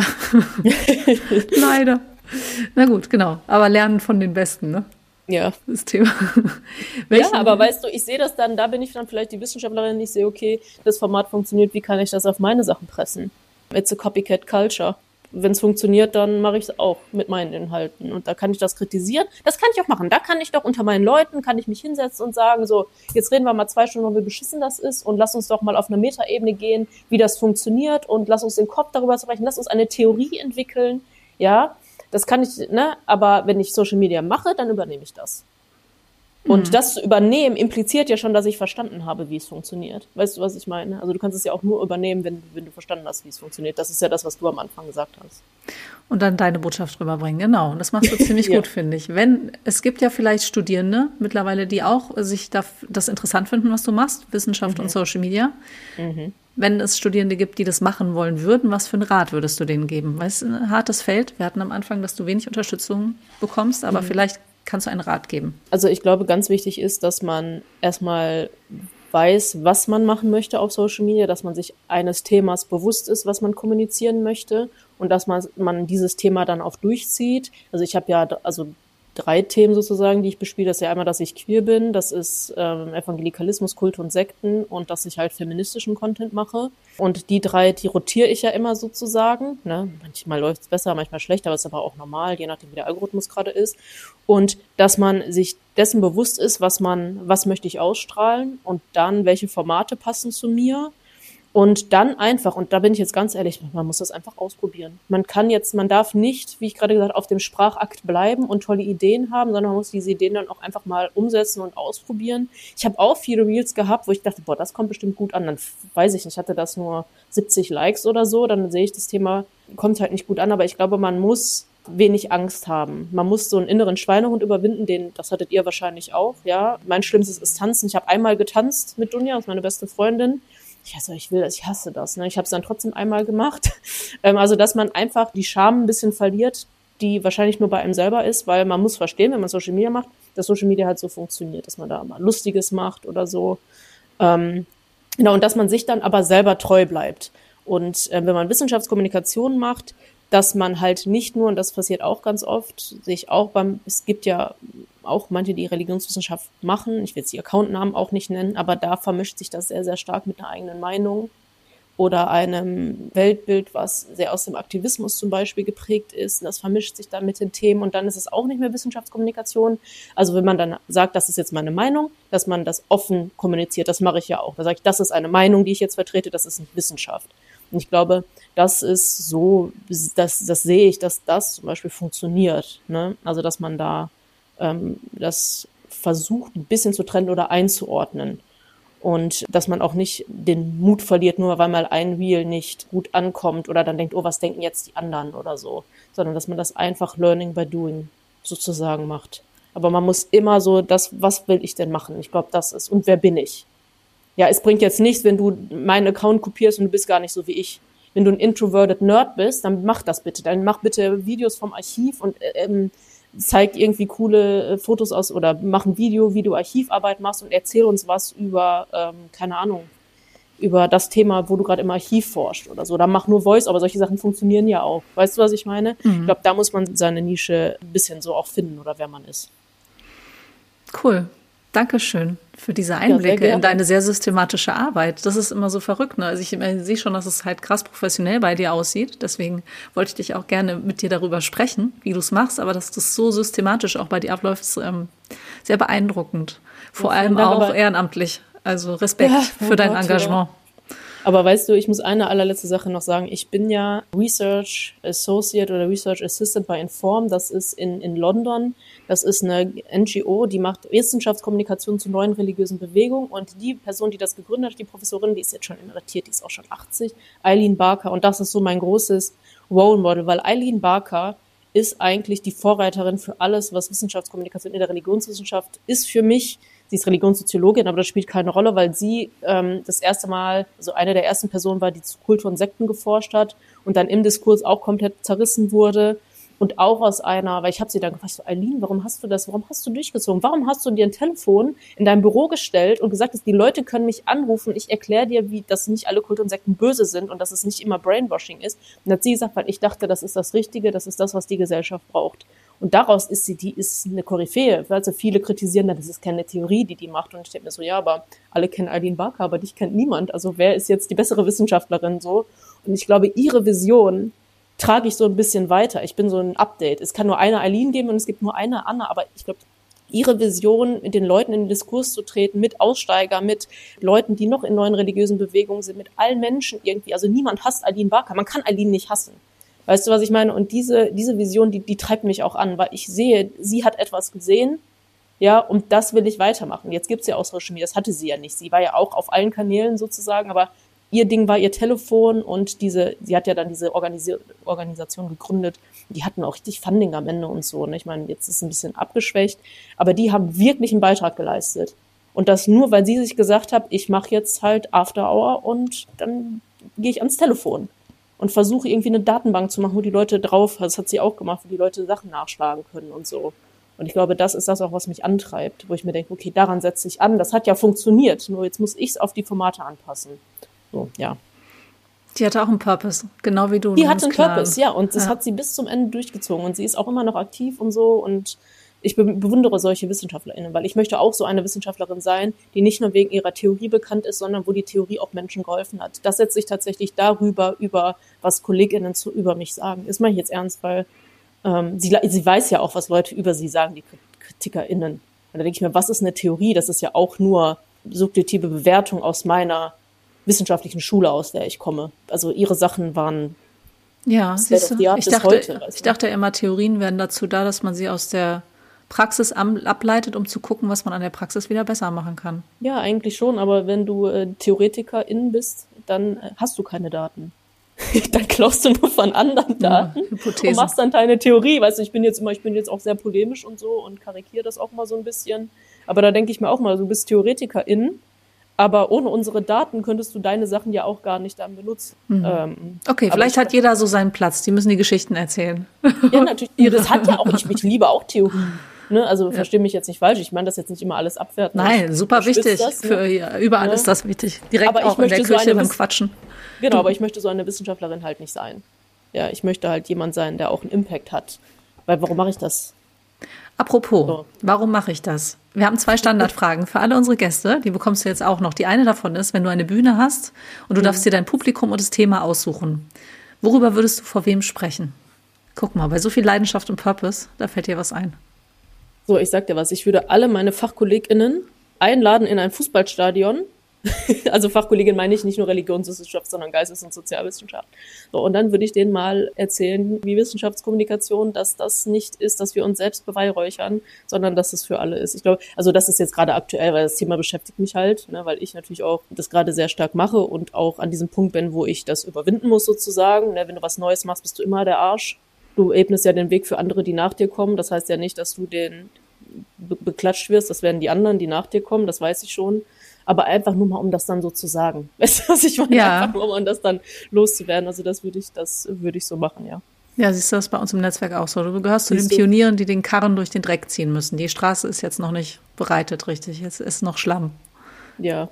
leider. Na gut, genau. Aber lernen von den Besten, ne? Ja. Das Thema. Ja, aber weißt du, ich sehe das dann, da bin ich dann vielleicht die Wissenschaftlerin, ich sehe, okay, das Format funktioniert, wie kann ich das auf meine Sachen pressen? It's a copycat culture. Wenn es funktioniert, dann mache ich es auch mit meinen Inhalten. Und da kann ich das kritisieren. Das kann ich auch machen. Da kann ich doch unter meinen Leuten, kann ich mich hinsetzen und sagen, so, jetzt reden wir mal 2 Stunden, wie beschissen das ist und lass uns doch mal auf eine Metaebene gehen, wie das funktioniert und lass uns den Kopf darüber sprechen, lass uns eine Theorie entwickeln. Ja, das kann ich, ne, aber wenn ich Social Media mache, dann übernehme ich das. Und das zu übernehmen impliziert ja schon, dass ich verstanden habe, wie es funktioniert. Weißt du, was ich meine? Also du kannst es ja auch nur übernehmen, wenn du verstanden hast, wie es funktioniert. Das ist ja das, was du am Anfang gesagt hast. Und dann deine Botschaft rüberbringen, genau. Und das machst du ziemlich gut, finde ich. Es gibt ja vielleicht Studierende mittlerweile, die auch sich das interessant finden, was du machst, Wissenschaft und Social Media. Wenn es Studierende gibt, die das machen wollen würden, was für einen Rat würdest du denen geben? Weil es ist ein hartes Feld. Wir hatten am Anfang, dass du wenig Unterstützung bekommst, aber vielleicht kannst du einen Rat geben? Also ich glaube, ganz wichtig ist, dass man erstmal weiß, was man machen möchte auf Social Media, dass man sich eines Themas bewusst ist, was man kommunizieren möchte und dass man dieses Thema dann auch durchzieht. Also ich habe ja 3 Themen sozusagen, die ich bespiele. Das ist ja einmal, dass ich queer bin, das ist Evangelikalismus, Kult und Sekten und dass ich halt feministischen Content mache. Und die 3, die rotiere ich ja immer sozusagen. Ne? Manchmal läuft es besser, manchmal schlechter, aber es ist aber auch normal, je nachdem, wie der Algorithmus gerade ist. Und dass man sich dessen bewusst ist, was möchte ich ausstrahlen und dann, welche Formate passen zu mir. Und dann einfach, und da bin ich jetzt ganz ehrlich, man muss das einfach ausprobieren. Man darf nicht, wie ich gerade gesagt, auf dem Sprachakt bleiben und tolle Ideen haben, sondern man muss diese Ideen dann auch einfach mal umsetzen und ausprobieren. Ich habe auch viele Reels gehabt, wo ich dachte, boah, das kommt bestimmt gut an. Dann weiß ich nicht, hatte das nur 70 Likes oder so, dann sehe ich, das Thema kommt halt nicht gut an. Aber ich glaube, man muss wenig Angst haben. Man muss so einen inneren Schweinehund überwinden, das hattet ihr wahrscheinlich auch, ja. Mein Schlimmstes ist Tanzen. Ich habe einmal getanzt mit Dunja, das ist meine beste Freundin. Ich hasse das. Ne? Ich habe es dann trotzdem einmal gemacht. Also, dass man einfach die Scham ein bisschen verliert, die wahrscheinlich nur bei einem selber ist, weil man muss verstehen, wenn man Social Media macht, dass Social Media halt so funktioniert, dass man da mal Lustiges macht oder so. Genau, und dass man sich dann aber selber treu bleibt. Und wenn man Wissenschaftskommunikation macht, dass man halt nicht nur, und das passiert auch ganz oft, es gibt ja auch manche, die Religionswissenschaft machen, ich will jetzt die Accountnamen auch nicht nennen, aber da vermischt sich das sehr, sehr stark mit einer eigenen Meinung oder einem Weltbild, was sehr aus dem Aktivismus zum Beispiel geprägt ist. Das vermischt sich dann mit den Themen und dann ist es auch nicht mehr Wissenschaftskommunikation. Also wenn man dann sagt, das ist jetzt meine Meinung, dass man das offen kommuniziert, das mache ich ja auch. Da sage ich, das ist eine Meinung, die ich jetzt vertrete, das ist nicht Wissenschaft. Und ich glaube, das ist so, das sehe ich, dass das zum Beispiel funktioniert. Ne? Also dass man da das versucht, ein bisschen zu trennen oder einzuordnen. Und dass man auch nicht den Mut verliert, nur weil mal ein Reel nicht gut ankommt oder dann denkt, oh, was denken jetzt die anderen oder so. Sondern dass man das einfach Learning by Doing sozusagen macht. Aber man muss immer so was will ich denn machen? Ich glaube, das ist, und wer bin ich? Ja, es bringt jetzt nichts, wenn du meinen Account kopierst und du bist gar nicht so wie ich. Wenn du ein introverted Nerd bist, dann mach das bitte. Dann mach bitte Videos vom Archiv und zeig irgendwie coole Fotos aus oder mach ein Video, wie du Archivarbeit machst und erzähl uns was über, keine Ahnung, über das Thema, wo du gerade im Archiv forscht oder so. Oder mach nur Voice, aber solche Sachen funktionieren ja auch. Weißt du, was ich meine? Ich glaube, da muss man seine Nische ein bisschen so auch finden oder wer man ist. Cool. Dankeschön für diese Einblicke in deine sehr systematische Arbeit. Das ist immer so verrückt, ne? Also ich sehe schon, dass es halt krass professionell bei dir aussieht. Deswegen wollte ich dich auch gerne mit dir darüber sprechen, wie du es machst. Aber dass das so systematisch auch bei dir abläuft, ist sehr beeindruckend. Vor allem auch ehrenamtlich. Also Respekt für dein Engagement. Ja. Aber weißt du, ich muss eine allerletzte Sache noch sagen. Ich bin ja Research Associate oder Research Assistant bei Inform. Das ist in London. Das ist eine NGO, die macht Wissenschaftskommunikation zu neuen religiösen Bewegungen. Und die Person, die das gegründet hat, die Professorin, die ist jetzt schon emeritiert, die ist auch schon 80, Eileen Barker. Und das ist so mein großes Role Model, weil Eileen Barker ist eigentlich die Vorreiterin für alles, was Wissenschaftskommunikation in der Religionswissenschaft ist für mich. Sie ist Religionssoziologin, aber das spielt keine Rolle, weil sie das erste Mal, also eine der ersten Personen war, die zu Kultur und Sekten geforscht hat und dann im Diskurs auch komplett zerrissen wurde. Und auch aus einer, weil ich habe sie dann gefragt, so, Eileen, warum hast du durchgezogen? Warum hast du dir ein Telefon in dein Büro gestellt und gesagt, dass die Leute können mich anrufen, ich erkläre dir, dass nicht alle Kultur und Sekten böse sind und dass es nicht immer Brainwashing ist. Und dann hat sie gesagt, weil ich dachte, das ist das Richtige, das ist das, was die Gesellschaft braucht. Und daraus ist die ist eine Koryphäe. Also viele kritisieren, das ist keine Theorie, die macht. Und ich denke mir so, ja, aber alle kennen Eileen Barker, aber dich kennt niemand. Also wer ist jetzt die bessere Wissenschaftlerin so? Und ich glaube, ihre Vision trage ich so ein bisschen weiter. Ich bin so ein Update. Es kann nur eine Eileen geben und es gibt nur eine Anna, aber ich glaube, ihre Vision, mit den Leuten in den Diskurs zu treten, mit Aussteiger, mit Leuten, die noch in neuen religiösen Bewegungen sind, mit allen Menschen irgendwie. Also niemand hasst Eileen Barker. Man kann Eileen nicht hassen. Weißt du, was ich meine? Und diese Vision, die treibt mich auch an, weil ich sehe, sie hat etwas gesehen, ja, und das will ich weitermachen. Jetzt gibt's ja auch Social Media, das hatte sie ja nicht. Sie war ja auch auf allen Kanälen sozusagen, aber ihr Ding war ihr Telefon und sie hat ja dann diese Organisation gegründet. Die hatten auch richtig Funding am Ende und so. Ne? Ich meine, jetzt ist es ein bisschen abgeschwächt, aber die haben wirklich einen Beitrag geleistet. Und das nur, weil sie sich gesagt hat, ich mache jetzt halt After Hour und dann gehe ich ans Telefon und versuche irgendwie eine Datenbank zu machen, wo die Leute drauf, das hat sie auch gemacht, wo die Leute Sachen nachschlagen können und so. Und ich glaube, das ist das auch, was mich antreibt, wo ich mir denke, okay, daran setze ich an. Das hat ja funktioniert, nur jetzt muss ich es auf die Formate anpassen. So, ja. Die hatte auch einen Purpose, genau wie du. Die hatte einen Purpose, ja. Und das hat sie bis zum Ende durchgezogen. Und sie ist auch immer noch aktiv und so. Und ich bewundere solche WissenschaftlerInnen, weil ich möchte auch so eine Wissenschaftlerin sein, die nicht nur wegen ihrer Theorie bekannt ist, sondern wo die Theorie auch Menschen geholfen hat. Das setzt sich tatsächlich darüber, über was KollegInnen über mich sagen. Das meine ich jetzt ernst, weil sie weiß ja auch, was Leute über sie sagen, die KritikerInnen. Und da denke ich mir, was ist eine Theorie? Das ist ja auch nur subjektive Bewertung aus meiner wissenschaftlichen Schule, aus der ich komme. Also ihre Sachen waren siehst du, ich dachte immer, Theorien wären dazu da, dass man sie aus der Praxis ableitet, um zu gucken, was man an der Praxis wieder besser machen kann. Ja, eigentlich schon, aber wenn du Theoretikerin bist, dann hast du keine Daten. Dann klaust du nur von anderen Daten und machst dann deine Theorie. Weißt du, ich bin jetzt auch sehr polemisch und so und karikiere das auch mal so ein bisschen. Aber da denke ich mir auch mal, du bist Theoretikerin, aber ohne unsere Daten könntest du deine Sachen ja auch gar nicht dann benutzen. Okay, vielleicht hat jeder so seinen Platz. Die müssen die Geschichten erzählen. Ja, natürlich. Das hat ja auch, ich liebe auch Theorie. Ne? Also verstehe mich jetzt nicht falsch. Ich meine das jetzt nicht immer alles abwerten. Nein, super wichtig. Das, ne? Überall ist das wichtig. Direkt aber auch in der Küche beim Quatschen. Genau, aber ich möchte so eine Wissenschaftlerin halt nicht sein. Ja, ich möchte halt jemand sein, der auch einen Impact hat. Weil warum mache ich das? Apropos, warum mache ich das? Wir haben 2 Standardfragen für alle unsere Gäste. Die bekommst du jetzt auch noch. Die eine davon ist, wenn du eine Bühne hast und du darfst dir dein Publikum und das Thema aussuchen. Worüber würdest du vor wem sprechen? Guck mal, bei so viel Leidenschaft und Purpose, da fällt dir was ein. So, ich sag dir was. Ich würde alle meine FachkollegInnen einladen in ein Fußballstadion Also Fachkollegin meine ich nicht nur Religionswissenschaft, sondern Geistes- und Sozialwissenschaft. So, und dann würde ich denen mal erzählen, wie Wissenschaftskommunikation, dass das nicht ist, dass wir uns selbst beweihräuchern, sondern dass es für alle ist. Ich glaube, also das ist jetzt gerade aktuell, weil das Thema beschäftigt mich halt, ne, weil ich natürlich auch das gerade sehr stark mache und auch an diesem Punkt bin, wo ich das überwinden muss sozusagen. Ne, wenn du was Neues machst, bist du immer der Arsch. Du ebnest ja den Weg für andere, die nach dir kommen. Das heißt ja nicht, dass du den beklatscht wirst. Das werden die anderen, die nach dir kommen. Das weiß ich schon. Aber einfach nur mal, um das dann so zu sagen. Weißt du, was ich meine? Ja. Einfach nur, um das dann loszuwerden. Also das würde ich so machen, ja. Ja, siehst du, das bei uns im Netzwerk auch so. Du gehörst zu den Pionieren, die den Karren durch den Dreck ziehen müssen. Die Straße ist jetzt noch nicht bereitet, richtig. Es ist noch Schlamm. Ja,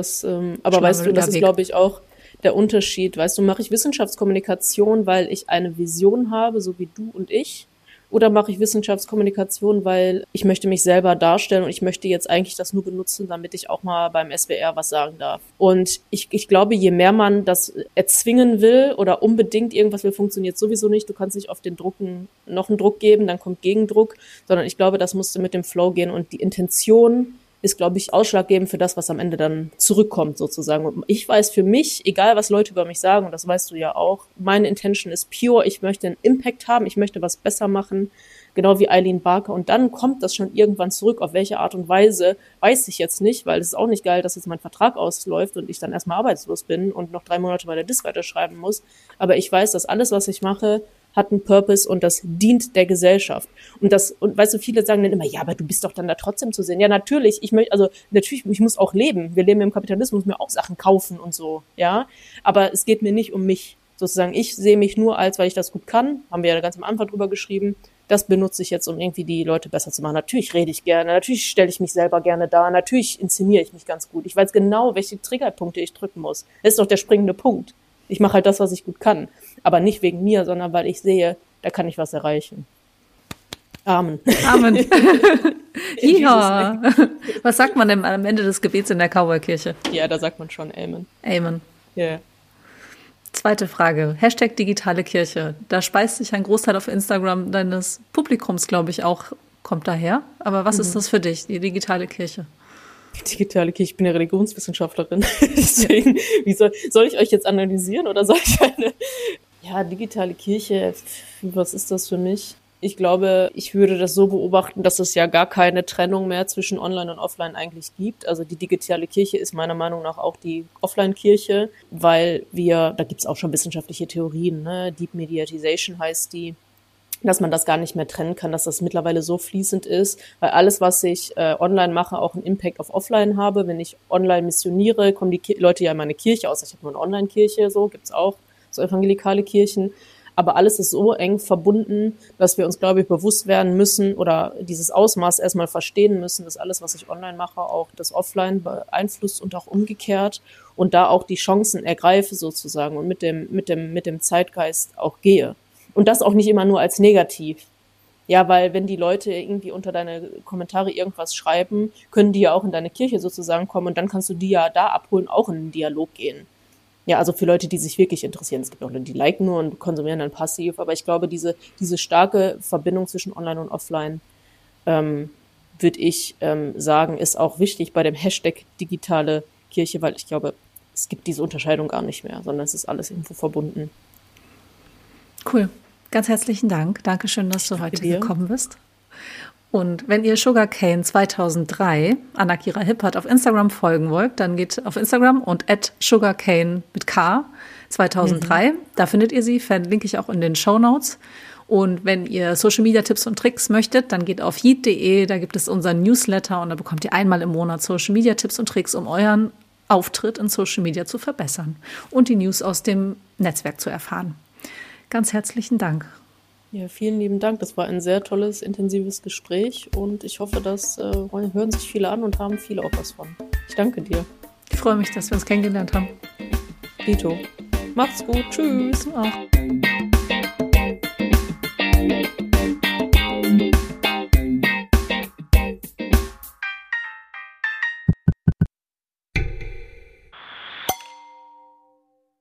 aber weißt du, das ist, glaube ich, auch der Unterschied. Weißt du, mache ich Wissenschaftskommunikation, weil ich eine Vision habe, so wie du und ich? Oder mache ich Wissenschaftskommunikation, weil ich möchte mich selber darstellen und ich möchte jetzt eigentlich das nur benutzen, damit ich auch mal beim SWR was sagen darf. Und ich glaube, je mehr man das erzwingen will oder unbedingt irgendwas will, funktioniert sowieso nicht. Du kannst nicht auf den Drucken noch einen Druck geben, dann kommt Gegendruck, sondern ich glaube, das musste mit dem Flow gehen und die Intention ist, glaube ich, ausschlaggebend für das, was am Ende dann zurückkommt, sozusagen. Und ich weiß für mich, egal was Leute über mich sagen, und das weißt du ja auch, meine Intention ist pure, ich möchte einen Impact haben, ich möchte was besser machen, genau wie Eileen Barker. Und dann kommt das schon irgendwann zurück. Auf welche Art und Weise, weiß ich jetzt nicht, weil es ist auch nicht geil, dass jetzt mein Vertrag ausläuft und ich dann erstmal arbeitslos bin und noch 3 Monate bei der DIS weiterschreiben muss. Aber ich weiß, dass alles, was ich mache, hat einen Purpose und das dient der Gesellschaft. Und weißt du, viele sagen dann immer, ja, aber du bist doch dann da trotzdem zu sehen. Ja, natürlich, ich muss auch leben. Wir leben im Kapitalismus, mir auch Sachen kaufen und so, ja. Aber es geht mir nicht um mich. Sozusagen, ich sehe mich nur als, weil ich das gut kann, haben wir ja ganz am Anfang drüber geschrieben, das benutze ich jetzt, um irgendwie die Leute besser zu machen. Natürlich rede ich gerne, natürlich stelle ich mich selber gerne dar, natürlich inszeniere ich mich ganz gut. Ich weiß genau, welche Triggerpunkte ich drücken muss. Das ist doch der springende Punkt. Ich mache halt das, was ich gut kann. Aber nicht wegen mir, sondern weil ich sehe, da kann ich was erreichen. Amen. Amen. Ja. Was sagt man denn am Ende des Gebets in der Cowboy-Kirche? Ja, da sagt man schon Amen. Amen. Ja. Yeah. Zweite Frage. # digitale Kirche. Da speist sich ein Großteil auf Instagram deines Publikums, glaube ich, auch, kommt daher. Aber was ist das für dich, die digitale Kirche? Digitale Kirche, ich bin ja Religionswissenschaftlerin. Deswegen, soll ich euch jetzt analysieren oder soll ich digitale Kirche, was ist das für mich? Ich glaube, ich würde das so beobachten, dass es ja gar keine Trennung mehr zwischen Online und Offline eigentlich gibt. Also die digitale Kirche ist meiner Meinung nach auch die Offline-Kirche, weil da gibt's auch schon wissenschaftliche Theorien, ne? Deep Mediatization heißt die, dass man das gar nicht mehr trennen kann, dass das mittlerweile so fließend ist, weil alles, was ich online mache, auch einen Impact auf Offline habe. Wenn ich online missioniere, kommen die Leute ja in meine Kirche aus. Ich habe nur eine Online-Kirche, so gibt's auch, so evangelikale Kirchen. Aber alles ist so eng verbunden, dass wir uns, glaube ich, bewusst werden müssen oder dieses Ausmaß erstmal verstehen müssen, dass alles, was ich online mache, auch das Offline beeinflusst und auch umgekehrt und da auch die Chancen ergreife sozusagen und mit dem Zeitgeist auch gehe. Und das auch nicht immer nur als negativ. Ja, weil wenn die Leute irgendwie unter deine Kommentare irgendwas schreiben, können die ja auch in deine Kirche sozusagen kommen und dann kannst du die ja da abholen, auch in einen Dialog gehen. Ja, also für Leute, die sich wirklich interessieren. Es gibt auch Leute, die liken nur und konsumieren dann passiv. Aber ich glaube, diese starke Verbindung zwischen Online und Offline, würde ich sagen, ist auch wichtig bei dem Hashtag digitale Kirche, weil ich glaube, es gibt diese Unterscheidung gar nicht mehr, sondern es ist alles irgendwo verbunden. Cool. Ganz herzlichen Dank. Dankeschön, dass du heute gekommen bist. Und wenn ihr Sugarcane 2003, Anna-Kira Hippert, auf Instagram folgen wollt, dann geht auf Instagram und @Sugarcane mit K 2003. Da findet ihr sie, verlinke ich auch in den Shownotes. Und wenn ihr Social-Media-Tipps und Tricks möchtet, dann geht auf yeet.de, da gibt es unseren Newsletter und da bekommt ihr einmal im Monat Social-Media-Tipps und Tricks, um euren Auftritt in Social Media zu verbessern und die News aus dem Netzwerk zu erfahren. Ganz herzlichen Dank. Ja, vielen lieben Dank. Das war ein sehr tolles, intensives Gespräch und ich hoffe, das hören sich viele an und haben viele auch was von. Ich danke dir. Ich freue mich, dass wir uns kennengelernt haben. Dito. Macht's gut. Tschüss. Du auch.